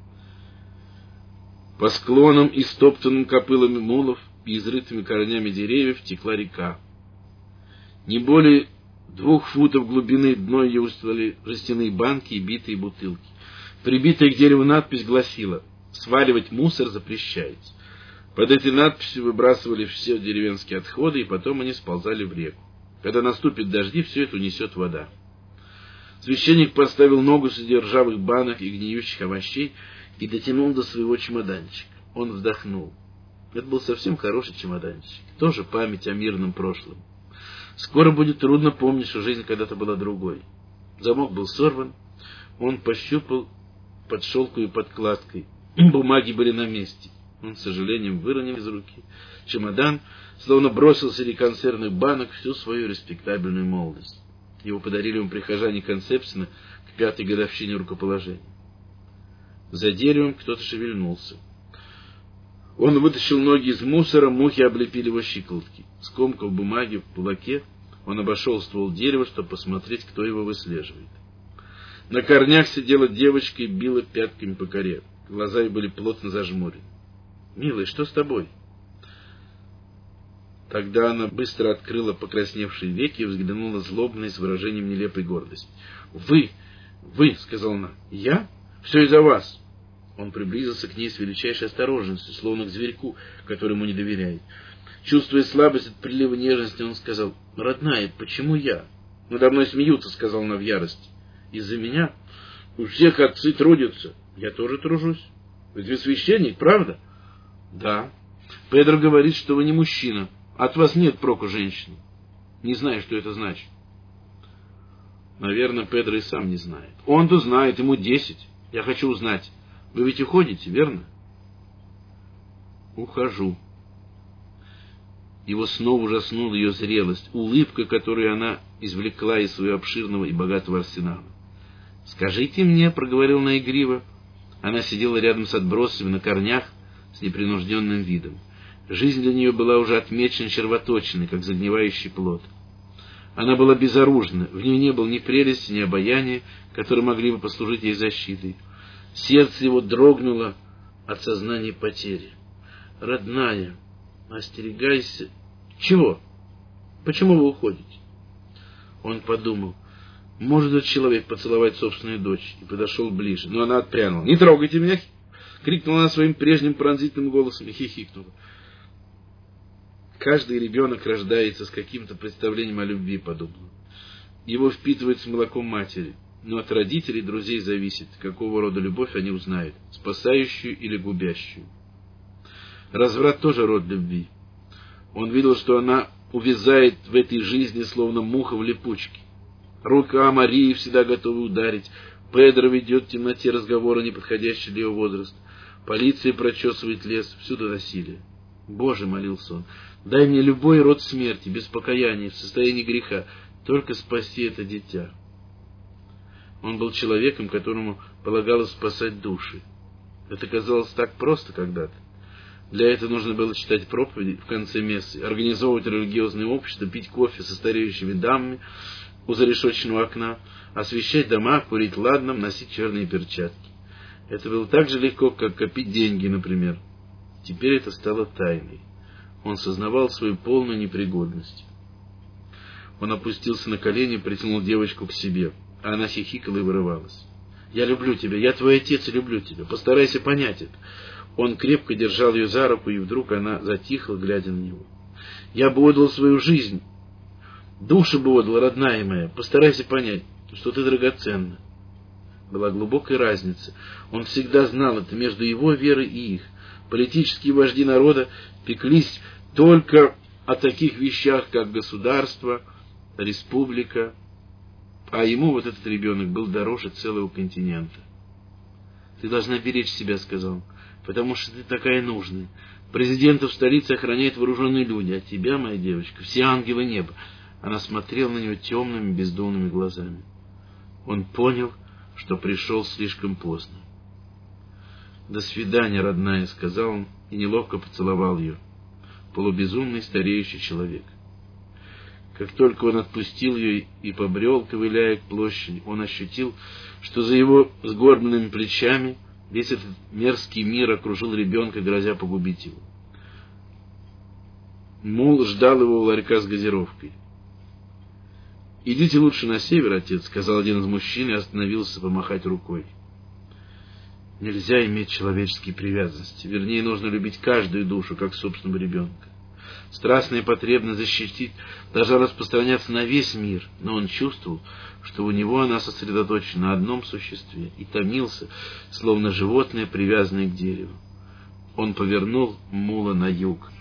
По склонам, истоптанным копылами мулов и изрытыми корнями деревьев, текла река. Не более двух футов глубины дно ее устилали жестяные банки и битые бутылки. Прибитая к дереву надпись гласила: «Сваливать мусор запрещается». Под этой надписью выбрасывали все деревенские отходы, и потом они сползали в реку. Когда наступит дожди, все это унесет вода. Священник поставил ногу среди ржавых банок и гниющих овощей и дотянул до своего чемоданчика. Он вздохнул. Это был совсем хороший чемоданчик. Тоже память о мирном прошлом. Скоро будет трудно помнить, что жизнь когда-то была другой. Замок был сорван. Он пощупал под шелковой подкладкой. Бумаги были на месте. Он с сожалением выронил из руки чемодан, словно бросил среди консервных банок всю свою респектабельную молодость. Его подарили ему прихожане Концепсиона к пятой годовщине рукоположения. За деревом кто-то шевельнулся. Он вытащил ноги из мусора, мухи облепили его щиколотки. Скомкав бумаги в кулаке, он обошел ствол дерева, чтобы посмотреть, кто его выслеживает. На корнях сидела девочка и била пятками по коре. Глаза ее были плотно зажмурены. «Милый, что с тобой?» Тогда она быстро открыла покрасневшие веки и взглянула злобно и с выражением нелепой гордости. «Вы! Вы!» — сказала она. «Я? Все из-за вас!» Он приблизился к ней с величайшей осторожностью, словно к зверьку, которому не доверяет. Чувствуя слабость от прилива нежности, он сказал: «Родная, почему я?» «Надо мной смеются», — сказала она в ярости. «Из-за меня? У всех отцы трудятся. Я тоже тружусь. Ведь вы священник, правда?» «Да. Педро говорит, что вы не мужчина. От вас нет проку женщины. Не знаю, что это значит». Наверное, Педро и сам не знает. Он-то знает, ему десять. Я хочу узнать. Вы ведь уходите, верно? Ухожу. Его снова ужаснула ее зрелость, улыбка, которую она извлекла из своего обширного и богатого арсенала. «Скажите мне», — проговорил она игриво. Она сидела рядом с отбросами на корнях с непринужденным видом. Жизнь для нее была уже отмечена червоточиной, как загнивающий плод. Она была безоружна, в ней не было ни прелести, ни обаяния, которые могли бы послужить ей защитой. Сердце его дрогнуло от сознания потери. «Родная, остерегайся». «Чего? Почему вы уходите?» Он подумал: может этот человек поцеловать собственную дочь, и подошел ближе. Но она отпрянула. «Не трогайте меня!» — крикнула она своим прежним пронзительным голосом и хихикнула. Каждый ребенок рождается с каким-то представлением о любви, подобно. Его впитывают с молоком матери. Но от родителей и друзей зависит, какого рода любовь они узнают, спасающую или губящую. Разврат тоже род любви. Он видел, что она увязает в этой жизни, словно муха в липучке. Рука Марии всегда готова ударить. Педро ведет в темноте разговоры, не подходящие для его возраста. Полиция прочесывает лес, всюду насилие. «Боже», — молился он, — «дай мне любой род смерти, без покаяния, в состоянии греха, только спаси это дитя». Он был человеком, которому полагалось спасать души. Это казалось так просто когда-то. Для этого нужно было читать проповеди в конце мессы, организовывать религиозные общества, пить кофе со стареющими дамами у зарешоченного окна, освещать дома, курить ладаном, носить черные перчатки. Это было так же легко, как копить деньги, например. Теперь это стало тайной. Он сознавал свою полную непригодность. Он опустился на колени и притянул девочку к себе. А она хихикала и вырывалась. «Я люблю тебя, я твой отец и люблю тебя. Постарайся понять это». Он крепко держал ее за руку, и вдруг она затихла, глядя на него. «Я бы отдал свою жизнь, душу бы отдал, родная моя. Постарайся понять, что ты драгоценна». Была глубокая разница. Он всегда знал это между его верой и их. Политические вожди народа пеклись только о таких вещах, как государство, республика, а ему вот этот ребенок был дороже целого континента. «Ты должна беречь себя», — сказал он, — «потому что ты такая нужная. Президента в столице охраняют вооруженные люди, а тебя, моя девочка, все ангелы неба». Она смотрела на него темными бездонными глазами. Он понял, что пришел слишком поздно. «До свидания, родная», — сказал он и неловко поцеловал ее. Полубезумный стареющий человек. Как только он отпустил ее и побрел, ковыляя к площади, он ощутил, что за его сгорбленными плечами весь этот мерзкий мир окружил ребенка, грозя погубить его. Мул ждал его у ларька с газировкой. «Идите лучше на север, отец», — сказал один из мужчин и остановился помахать рукой. Нельзя иметь человеческие привязанности. Вернее, нужно любить каждую душу, как собственного ребенка. Страстная потребность защитить должна распространяться на весь мир, но он чувствовал, что у него она сосредоточена на одном существе, и томился, словно животное, привязанное к дереву. Он повернул мула на юг.